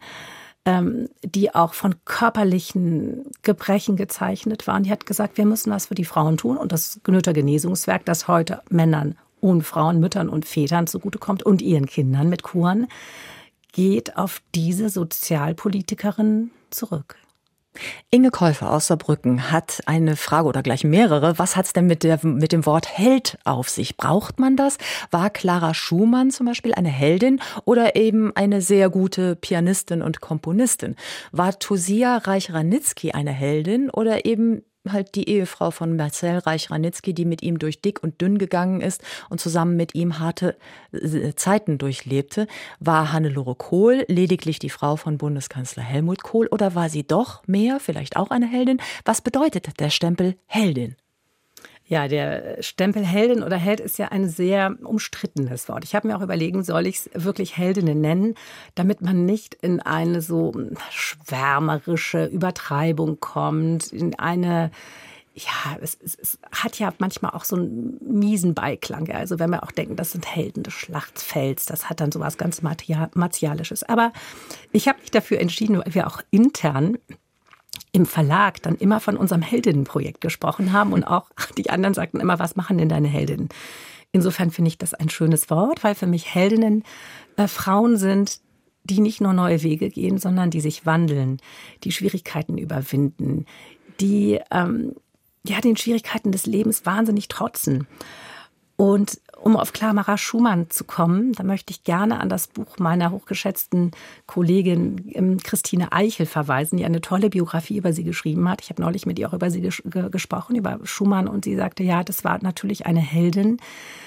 die auch von körperlichen Gebrechen gezeichnet waren. Die hat gesagt, wir müssen was für die Frauen tun. Und das Goether Genesungswerk, das heute Männern und Frauen, Müttern und Vätern zugutekommt und ihren Kindern mit Kuren, geht auf diese Sozialpolitikerin zurück. Inge Käufer aus Saarbrücken hat eine Frage oder gleich mehrere. Was hat es denn mit dem Wort Held auf sich? Braucht man das? War Clara Schumann zum Beispiel eine Heldin oder eben eine sehr gute Pianistin und Komponistin? War Tosia Reich-Ranitzky eine Heldin oder eben halt die Ehefrau von Marcel Reich-Ranitzky, die mit ihm durch dick und dünn gegangen ist und zusammen mit ihm harte Zeiten durchlebte? War Hannelore Kohl lediglich die Frau von Bundeskanzler Helmut Kohl oder war sie doch mehr, vielleicht auch eine Heldin? Was bedeutet der Stempel Heldin? Ja, der Stempel Heldin oder Held ist ja ein sehr umstrittenes Wort. Ich habe mir auch überlegt, soll ich es wirklich Heldinnen nennen, damit man nicht in eine so schwärmerische Übertreibung kommt, in eine, ja, es hat ja manchmal auch so einen miesen Beiklang. Also wenn wir auch denken, das sind Helden des Schlachtfelds, das hat dann sowas ganz Martialisches. Aber ich habe mich dafür entschieden, weil wir auch intern im Verlag dann immer von unserem Heldinnenprojekt gesprochen haben und auch die anderen sagten immer, was machen denn deine Heldinnen? Insofern finde ich das ein schönes Wort, weil für mich Heldinnen Frauen sind, die nicht nur neue Wege gehen, sondern die sich wandeln, die Schwierigkeiten überwinden, die den Schwierigkeiten des Lebens wahnsinnig trotzen. Und um auf Clara Schumann zu kommen, da möchte ich gerne an das Buch meiner hochgeschätzten Kollegin Christine Eichel verweisen, die eine tolle Biografie über sie geschrieben hat. Ich habe neulich mit ihr auch über sie gesprochen, über Schumann, und sie sagte, ja, das war natürlich eine Heldin,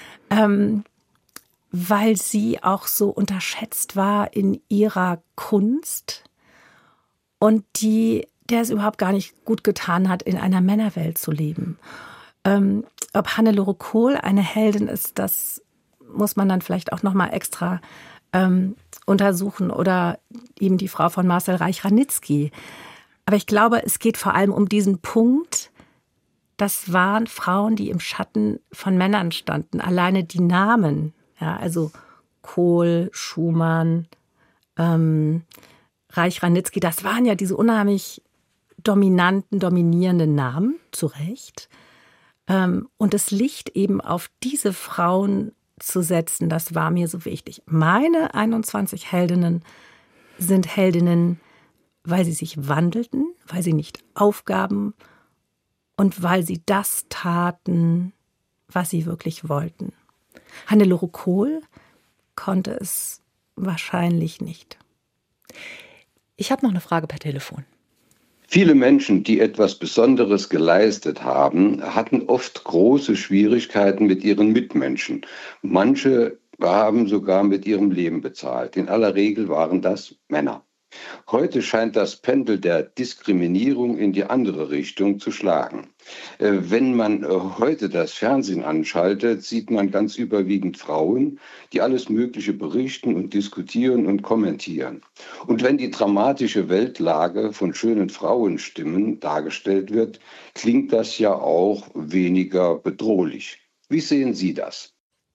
weil sie auch so unterschätzt war in ihrer Kunst und der es überhaupt gar nicht gut getan hat, in einer Männerwelt zu leben. Ob Hannelore Kohl eine Heldin ist, das muss man dann vielleicht auch noch mal extra untersuchen, oder eben die Frau von Marcel Reich-Ranitzky. Aber ich glaube, es geht vor allem um diesen Punkt, das waren Frauen, die im Schatten von Männern standen. Alleine die Namen, ja, also Kohl, Schumann, Reich-Ranitzky, das waren ja diese unheimlich dominierenden Namen, zu Recht. Und das Licht eben auf diese Frauen zu setzen, das war mir so wichtig. Meine 21 Heldinnen sind Heldinnen, weil sie sich wandelten, weil sie nicht aufgaben und weil sie das taten, was sie wirklich wollten. Hannelore Kohl konnte es wahrscheinlich nicht. Ich habe noch eine Frage per Telefon. Viele Menschen, die etwas Besonderes geleistet haben, hatten oft große Schwierigkeiten mit ihren Mitmenschen. Manche haben sogar mit ihrem Leben bezahlt. In aller Regel waren das Männer. Heute scheint das Pendel der Diskriminierung in die andere Richtung zu schlagen. Wenn man heute das Fernsehen anschaltet, sieht man ganz überwiegend Frauen, die alles Mögliche berichten und diskutieren und kommentieren. Und wenn die dramatische Weltlage von schönen Frauenstimmen dargestellt wird, klingt das ja auch weniger bedrohlich. Wie sehen Sie das?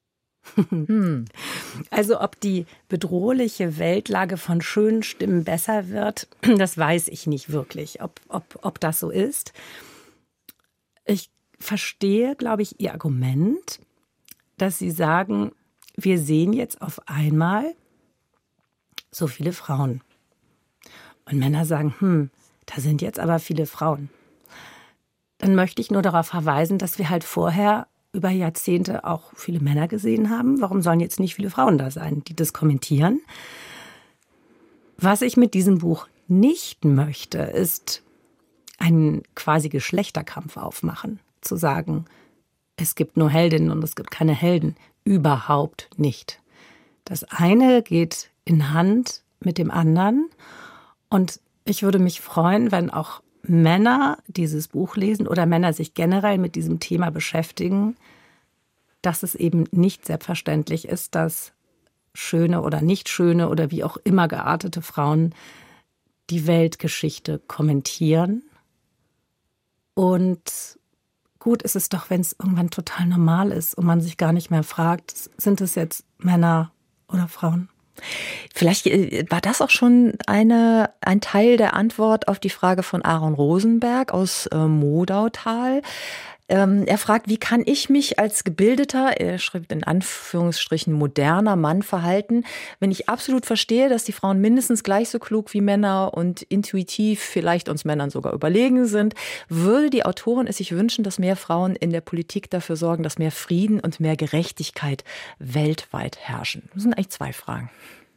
Also ob die bedrohliche Weltlage von schönen Stimmen besser wird, das weiß ich nicht wirklich, ob das so ist. Ich verstehe, glaube ich, Ihr Argument, dass Sie sagen, wir sehen jetzt auf einmal so viele Frauen. Und Männer sagen, da sind jetzt aber viele Frauen. Dann möchte ich nur darauf verweisen, dass wir halt vorher über Jahrzehnte auch viele Männer gesehen haben. Warum sollen jetzt nicht viele Frauen da sein, die das kommentieren? Was ich mit diesem Buch nicht möchte, ist einen quasi Geschlechterkampf aufmachen. Zu sagen, es gibt nur Heldinnen und es gibt keine Helden. Überhaupt nicht. Das eine geht in Hand mit dem anderen. Und ich würde mich freuen, wenn auch Männer dieses Buch lesen oder Männer sich generell mit diesem Thema beschäftigen, dass es eben nicht selbstverständlich ist, dass schöne oder nicht schöne oder wie auch immer geartete Frauen die Weltgeschichte kommentieren und gut ist es doch, wenn es irgendwann total normal ist und man sich gar nicht mehr fragt, sind es jetzt Männer oder Frauen? Vielleicht war das auch schon ein Teil der Antwort auf die Frage von Aaron Rosenberg aus Modautal. Er fragt, wie kann ich mich als gebildeter, er schreibt in Anführungsstrichen moderner Mann verhalten, wenn ich absolut verstehe, dass die Frauen mindestens gleich so klug wie Männer und intuitiv vielleicht uns Männern sogar überlegen sind. Würde die Autorin es sich wünschen, dass mehr Frauen in der Politik dafür sorgen, dass mehr Frieden und mehr Gerechtigkeit weltweit herrschen? Das sind eigentlich 2 Fragen.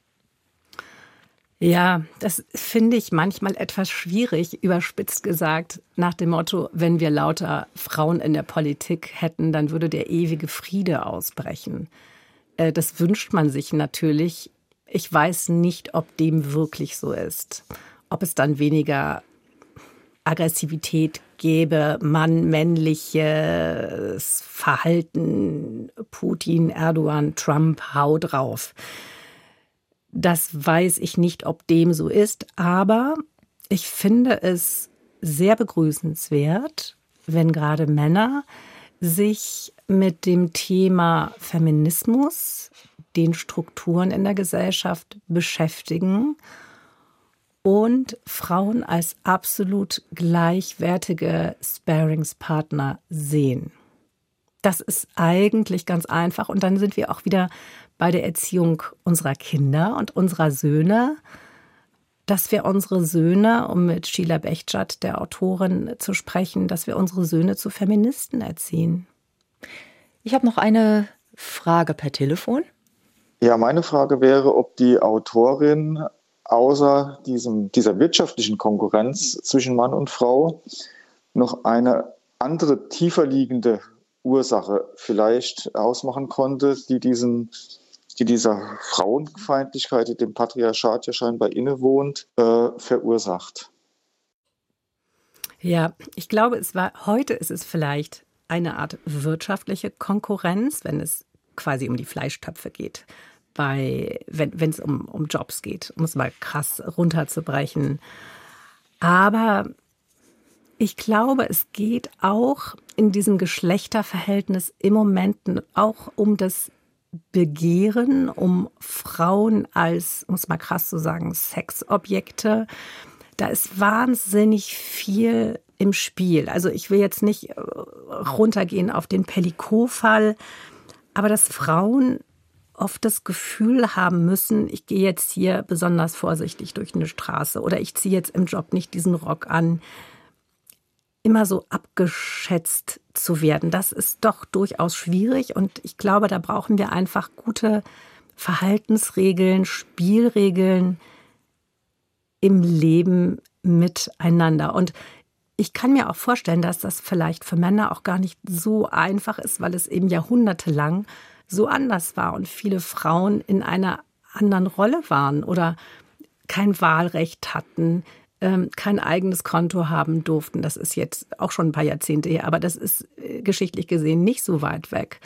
Ja, das finde ich manchmal etwas schwierig, überspitzt gesagt, nach dem Motto, wenn wir lauter Frauen in der Politik hätten, dann würde der ewige Friede ausbrechen. Das wünscht man sich natürlich. Ich weiß nicht, ob dem wirklich so ist. Ob es dann weniger Aggressivität gäbe, männliches Verhalten, Putin, Erdogan, Trump, hau drauf. Das weiß ich nicht, ob dem so ist, aber ich finde es sehr begrüßenswert, wenn gerade Männer sich mit dem Thema Feminismus, den Strukturen in der Gesellschaft beschäftigen und Frauen als absolut gleichwertige Sparingspartner sehen. Das ist eigentlich ganz einfach und dann sind wir auch wieder bei der Erziehung unserer Kinder und unserer Söhne, dass wir unsere Söhne, um mit Sheila Bechdschat, der Autorin, zu sprechen, dass wir unsere Söhne zu Feministen erziehen. Ich habe noch eine Frage per Telefon. Ja, meine Frage wäre, ob die Autorin außer dieser wirtschaftlichen Konkurrenz zwischen Mann und Frau noch eine andere, tiefer liegende Ursache vielleicht ausmachen konnte, die dieser Frauenfeindlichkeit, die dem Patriarchat ja scheinbar innewohnt, verursacht. Ja, ich glaube, heute ist es vielleicht eine Art wirtschaftliche Konkurrenz, wenn es quasi um die Fleischtöpfe geht. Wenn es um Jobs geht, um es mal krass runterzubrechen. Aber ich glaube, es geht auch in diesem Geschlechterverhältnis im Moment auch um das Begehren, um Frauen als, um es mal krass zu sagen, Sexobjekte. Da ist wahnsinnig viel im Spiel. Also ich will jetzt nicht runtergehen auf den Pellicot-Fall, aber dass Frauen oft das Gefühl haben müssen, ich gehe jetzt hier besonders vorsichtig durch eine Straße oder ich ziehe jetzt im Job nicht diesen Rock an, immer so abgeschätzt zu werden. Das ist doch durchaus schwierig und ich glaube, da brauchen wir einfach gute Verhaltensregeln, Spielregeln im Leben miteinander. Und ich kann mir auch vorstellen, dass das vielleicht für Männer auch gar nicht so einfach ist, weil es eben jahrhundertelang so anders war und viele Frauen in einer anderen Rolle waren oder kein Wahlrecht hatten, kein eigenes Konto haben durften. Das ist jetzt auch schon ein paar Jahrzehnte her, aber das ist geschichtlich gesehen nicht so weit weg.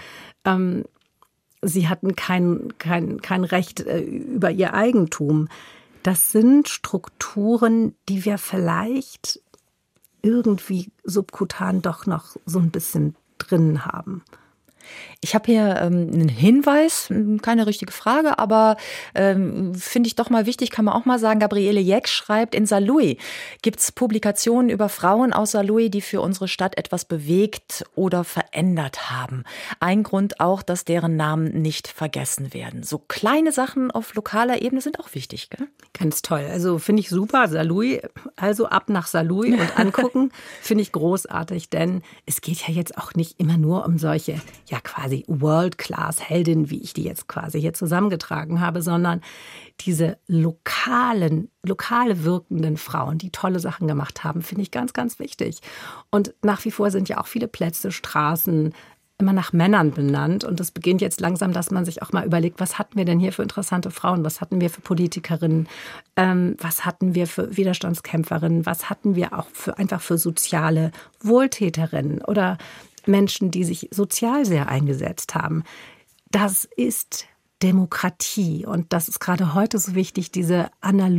Sie hatten kein Recht über ihr Eigentum. Das sind Strukturen, die wir vielleicht irgendwie subkutan doch noch so ein bisschen drin haben. Ich habe hier einen Hinweis, keine richtige Frage, aber finde ich doch mal wichtig, kann man auch mal sagen. Gabriele Jeck schreibt, in Saarlouis gibt es Publikationen über Frauen aus Saarlouis, die für unsere Stadt etwas bewegt oder verändert haben. Ein Grund auch, dass deren Namen nicht vergessen werden. So kleine Sachen auf lokaler Ebene sind auch wichtig, gell? Ganz toll. Also finde ich super, Saarlouis. Also ab nach Saarlouis und angucken, finde ich großartig, denn es geht ja jetzt auch nicht immer nur um solche, ja quasi World-Class-Heldinnen, wie ich die jetzt quasi hier zusammengetragen habe, sondern diese lokale wirkenden Frauen, die tolle Sachen gemacht haben, finde ich ganz, ganz wichtig. Und nach wie vor sind ja auch viele Plätze, Straßen immer nach Männern benannt. Und es beginnt jetzt langsam, dass man sich auch mal überlegt, was hatten wir denn hier für interessante Frauen? Was hatten wir für Politikerinnen? Was hatten wir für Widerstandskämpferinnen? Was hatten wir auch einfach für soziale Wohltäterinnen oder Menschen, die sich sozial sehr eingesetzt haben? Das ist Demokratie. Und das ist gerade heute so wichtig, diese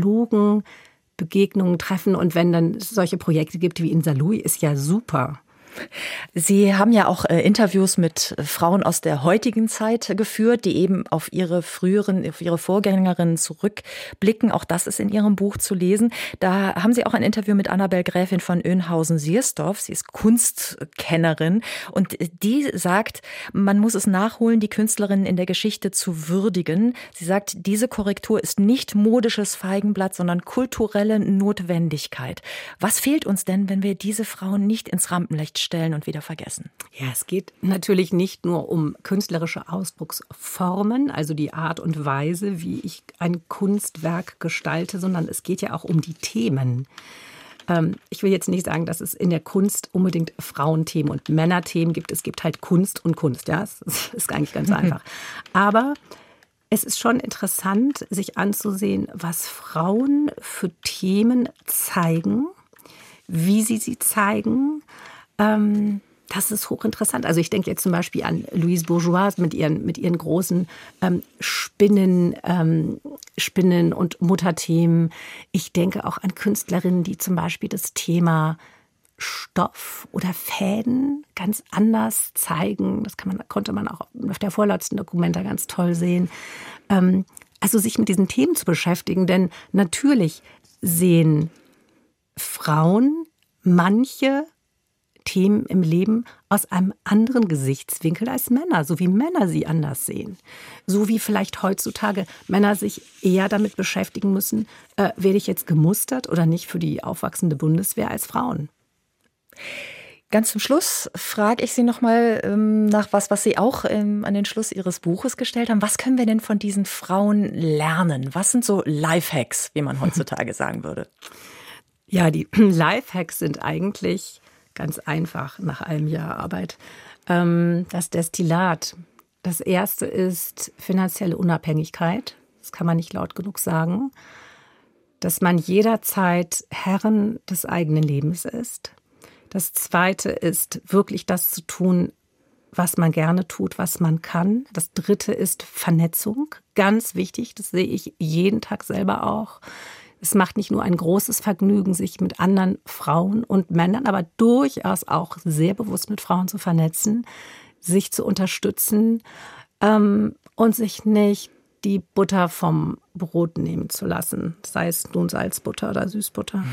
analogen Begegnungen, Treffen. Und wenn dann solche Projekte gibt wie in Saarlouis, ist ja super. Sie haben ja auch Interviews mit Frauen aus der heutigen Zeit geführt, die eben auf ihre Vorgängerinnen zurückblicken. Auch das ist in Ihrem Buch zu lesen. Da haben Sie auch ein Interview mit Annabel Gräfin von Oeynhausen-Siersdorf. Sie ist Kunstkennerin und die sagt, man muss es nachholen, die Künstlerinnen in der Geschichte zu würdigen. Sie sagt, diese Korrektur ist nicht modisches Feigenblatt, sondern kulturelle Notwendigkeit. Was fehlt uns denn, wenn wir diese Frauen nicht ins Rampenlicht stellen und wieder vergessen? Ja, es geht natürlich nicht nur um künstlerische Ausdrucksformen, also die Art und Weise, wie ich ein Kunstwerk gestalte, sondern es geht ja auch um die Themen. Ich will jetzt nicht sagen, dass es in der Kunst unbedingt Frauenthemen und Männerthemen gibt. Es gibt halt Kunst und Kunst, ja, das ist eigentlich ganz einfach. Aber es ist schon interessant, sich anzusehen, was Frauen für Themen zeigen, wie sie zeigen. Das ist hochinteressant. Also ich denke jetzt zum Beispiel an Louise Bourgeois mit ihren großen Spinnen und Mutterthemen. Ich denke auch an Künstlerinnen, die zum Beispiel das Thema Stoff oder Fäden ganz anders zeigen. Das konnte man auch auf der vorletzten Dokumenta ganz toll sehen. Also sich mit diesen Themen zu beschäftigen, denn natürlich sehen Frauen manche Themen im Leben aus einem anderen Gesichtswinkel als Männer, so wie Männer sie anders sehen. So wie vielleicht heutzutage Männer sich eher damit beschäftigen müssen, werde ich jetzt gemustert oder nicht für die aufwachsende Bundeswehr als Frauen. Ganz zum Schluss frage ich Sie noch mal nach was Sie auch an den Schluss Ihres Buches gestellt haben. Was können wir denn von diesen Frauen lernen? Was sind so Lifehacks, wie man heutzutage sagen würde? Ja, die Lifehacks sind eigentlich ganz einfach nach einem Jahr Arbeit. Das Destillat. Das erste ist finanzielle Unabhängigkeit. Das kann man nicht laut genug sagen. Dass man jederzeit Herrin des eigenen Lebens ist. Das zweite ist wirklich das zu tun, was man gerne tut, was man kann. Das dritte ist Vernetzung. Ganz wichtig, das sehe ich jeden Tag selber auch. Es macht nicht nur ein großes Vergnügen, sich mit anderen Frauen und Männern, aber durchaus auch sehr bewusst mit Frauen zu vernetzen, sich zu unterstützen und sich nicht die Butter vom Brot nehmen zu lassen, sei es nun Salzbutter oder Süßbutter.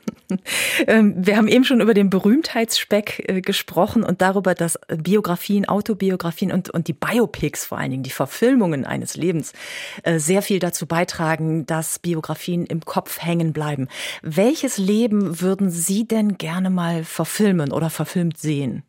Wir haben eben schon über den Berühmtheitsspeck gesprochen und darüber, dass Biografien, Autobiografien und die Biopics, vor allen Dingen die Verfilmungen eines Lebens, sehr viel dazu beitragen, dass Biografien im Kopf hängen bleiben. Welches Leben würden Sie denn gerne mal verfilmen oder verfilmt sehen?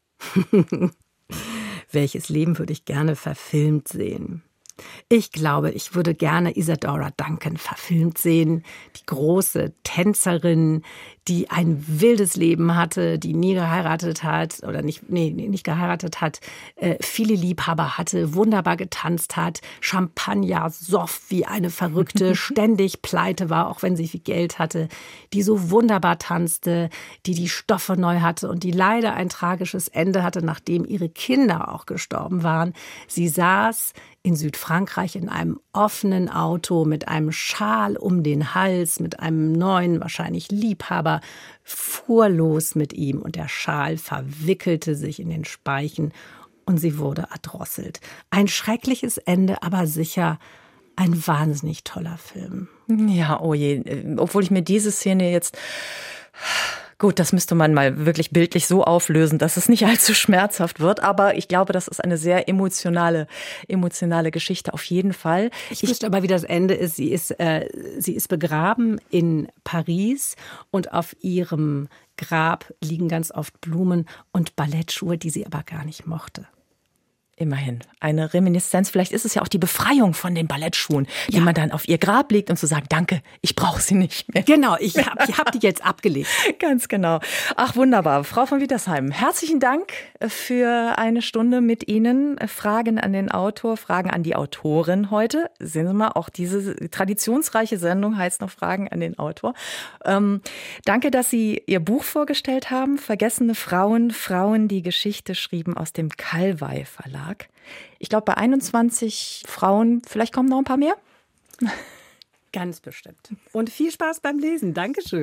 Welches Leben würde ich gerne verfilmt sehen? Ich glaube, ich würde gerne Isadora Duncan verfilmt sehen. Die große Tänzerin, die ein wildes Leben hatte, die nie geheiratet hat oder nicht geheiratet hat, viele Liebhaber hatte, wunderbar getanzt hat, Champagner soff wie eine Verrückte, ständig pleite war, auch wenn sie viel Geld hatte, die so wunderbar tanzte, die Stoffe neu hatte und die leider ein tragisches Ende hatte, nachdem ihre Kinder auch gestorben waren. Sie saß in Südfrankreich in einem offenen Auto mit einem Schal um den Hals, mit einem neuen, wahrscheinlich Liebhaber, fuhr los mit ihm und der Schal verwickelte sich in den Speichen und sie wurde erdrosselt. Ein schreckliches Ende, aber sicher ein wahnsinnig toller Film. Ja, oh je, obwohl ich mir diese Szene jetzt... Gut, das müsste man mal wirklich bildlich so auflösen, dass es nicht allzu schmerzhaft wird. Aber ich glaube, das ist eine sehr emotionale Geschichte auf jeden Fall. Ich wüsste aber, wie das Ende ist. Sie ist begraben in Paris und auf ihrem Grab liegen ganz oft Blumen und Ballettschuhe, die sie aber gar nicht mochte. Immerhin eine Reminiszenz. Vielleicht ist es ja auch die Befreiung von den Ballettschuhen, die man dann auf ihr Grab legt und zu sagen, danke, ich brauche sie nicht mehr. Genau, ich hab die jetzt abgelegt. Ganz genau. Ach, wunderbar. Frau von Wiedersheim, herzlichen Dank für eine Stunde mit Ihnen. Fragen an den Autor, Fragen an die Autorin heute. Sehen Sie mal, auch diese traditionsreiche Sendung heißt noch Fragen an den Autor. Danke, dass Sie Ihr Buch vorgestellt haben. Vergessene Frauen, die Geschichte schrieben, aus dem Kallwey Verlag. Ich glaube, bei 21 Frauen, vielleicht kommen noch ein paar mehr? Ganz bestimmt. Und viel Spaß beim Lesen. Dankeschön.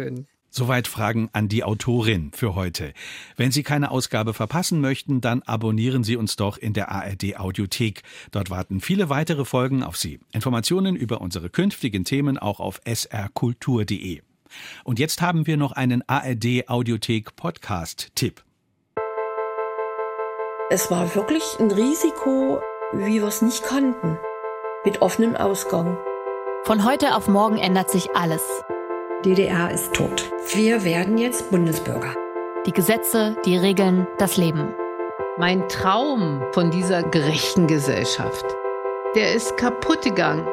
Soweit Fragen an die Autorin für heute. Wenn Sie keine Ausgabe verpassen möchten, dann abonnieren Sie uns doch in der ARD Audiothek. Dort warten viele weitere Folgen auf Sie. Informationen über unsere künftigen Themen auch auf srkultur.de. Und jetzt haben wir noch einen ARD Audiothek Podcast-Tipp. Es war wirklich ein Risiko, wie wir es nicht kannten, mit offenem Ausgang. Von heute auf morgen ändert sich alles. DDR ist tot. Wir werden jetzt Bundesbürger. Die Gesetze, die Regeln, das Leben. Mein Traum von dieser gerechten Gesellschaft, der ist kaputt gegangen.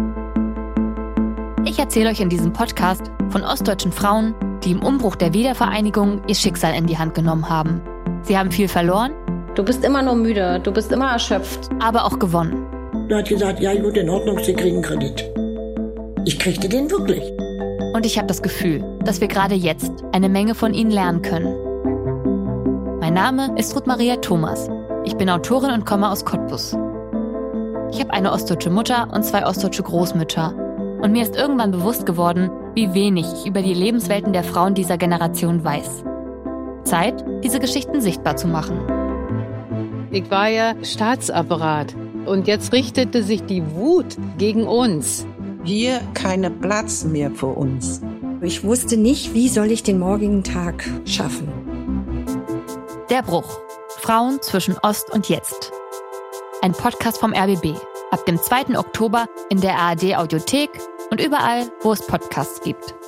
Ich erzähle euch in diesem Podcast von ostdeutschen Frauen, die im Umbruch der Wiedervereinigung ihr Schicksal in die Hand genommen haben. Sie haben viel verloren. Du bist immer nur müde, du bist immer erschöpft. Aber auch gewonnen. Er hat gesagt, ja gut, in Ordnung, Sie kriegen Kredit. Ich kriegte den wirklich. Und ich habe das Gefühl, dass wir gerade jetzt eine Menge von ihnen lernen können. Mein Name ist Ruth Maria Thomas. Ich bin Autorin und komme aus Cottbus. Ich habe eine ostdeutsche Mutter und 2 ostdeutsche Großmütter. Und mir ist irgendwann bewusst geworden, wie wenig ich über die Lebenswelten der Frauen dieser Generation weiß. Zeit, diese Geschichten sichtbar zu machen. Ich war ja Staatsapparat und jetzt richtete sich die Wut gegen uns. Hier keinen Platz mehr für uns. Ich wusste nicht, wie soll ich den morgigen Tag schaffen. Der Bruch. Frauen zwischen Ost und Jetzt. Ein Podcast vom RBB. Ab dem 2. Oktober in der ARD Audiothek und überall, wo es Podcasts gibt.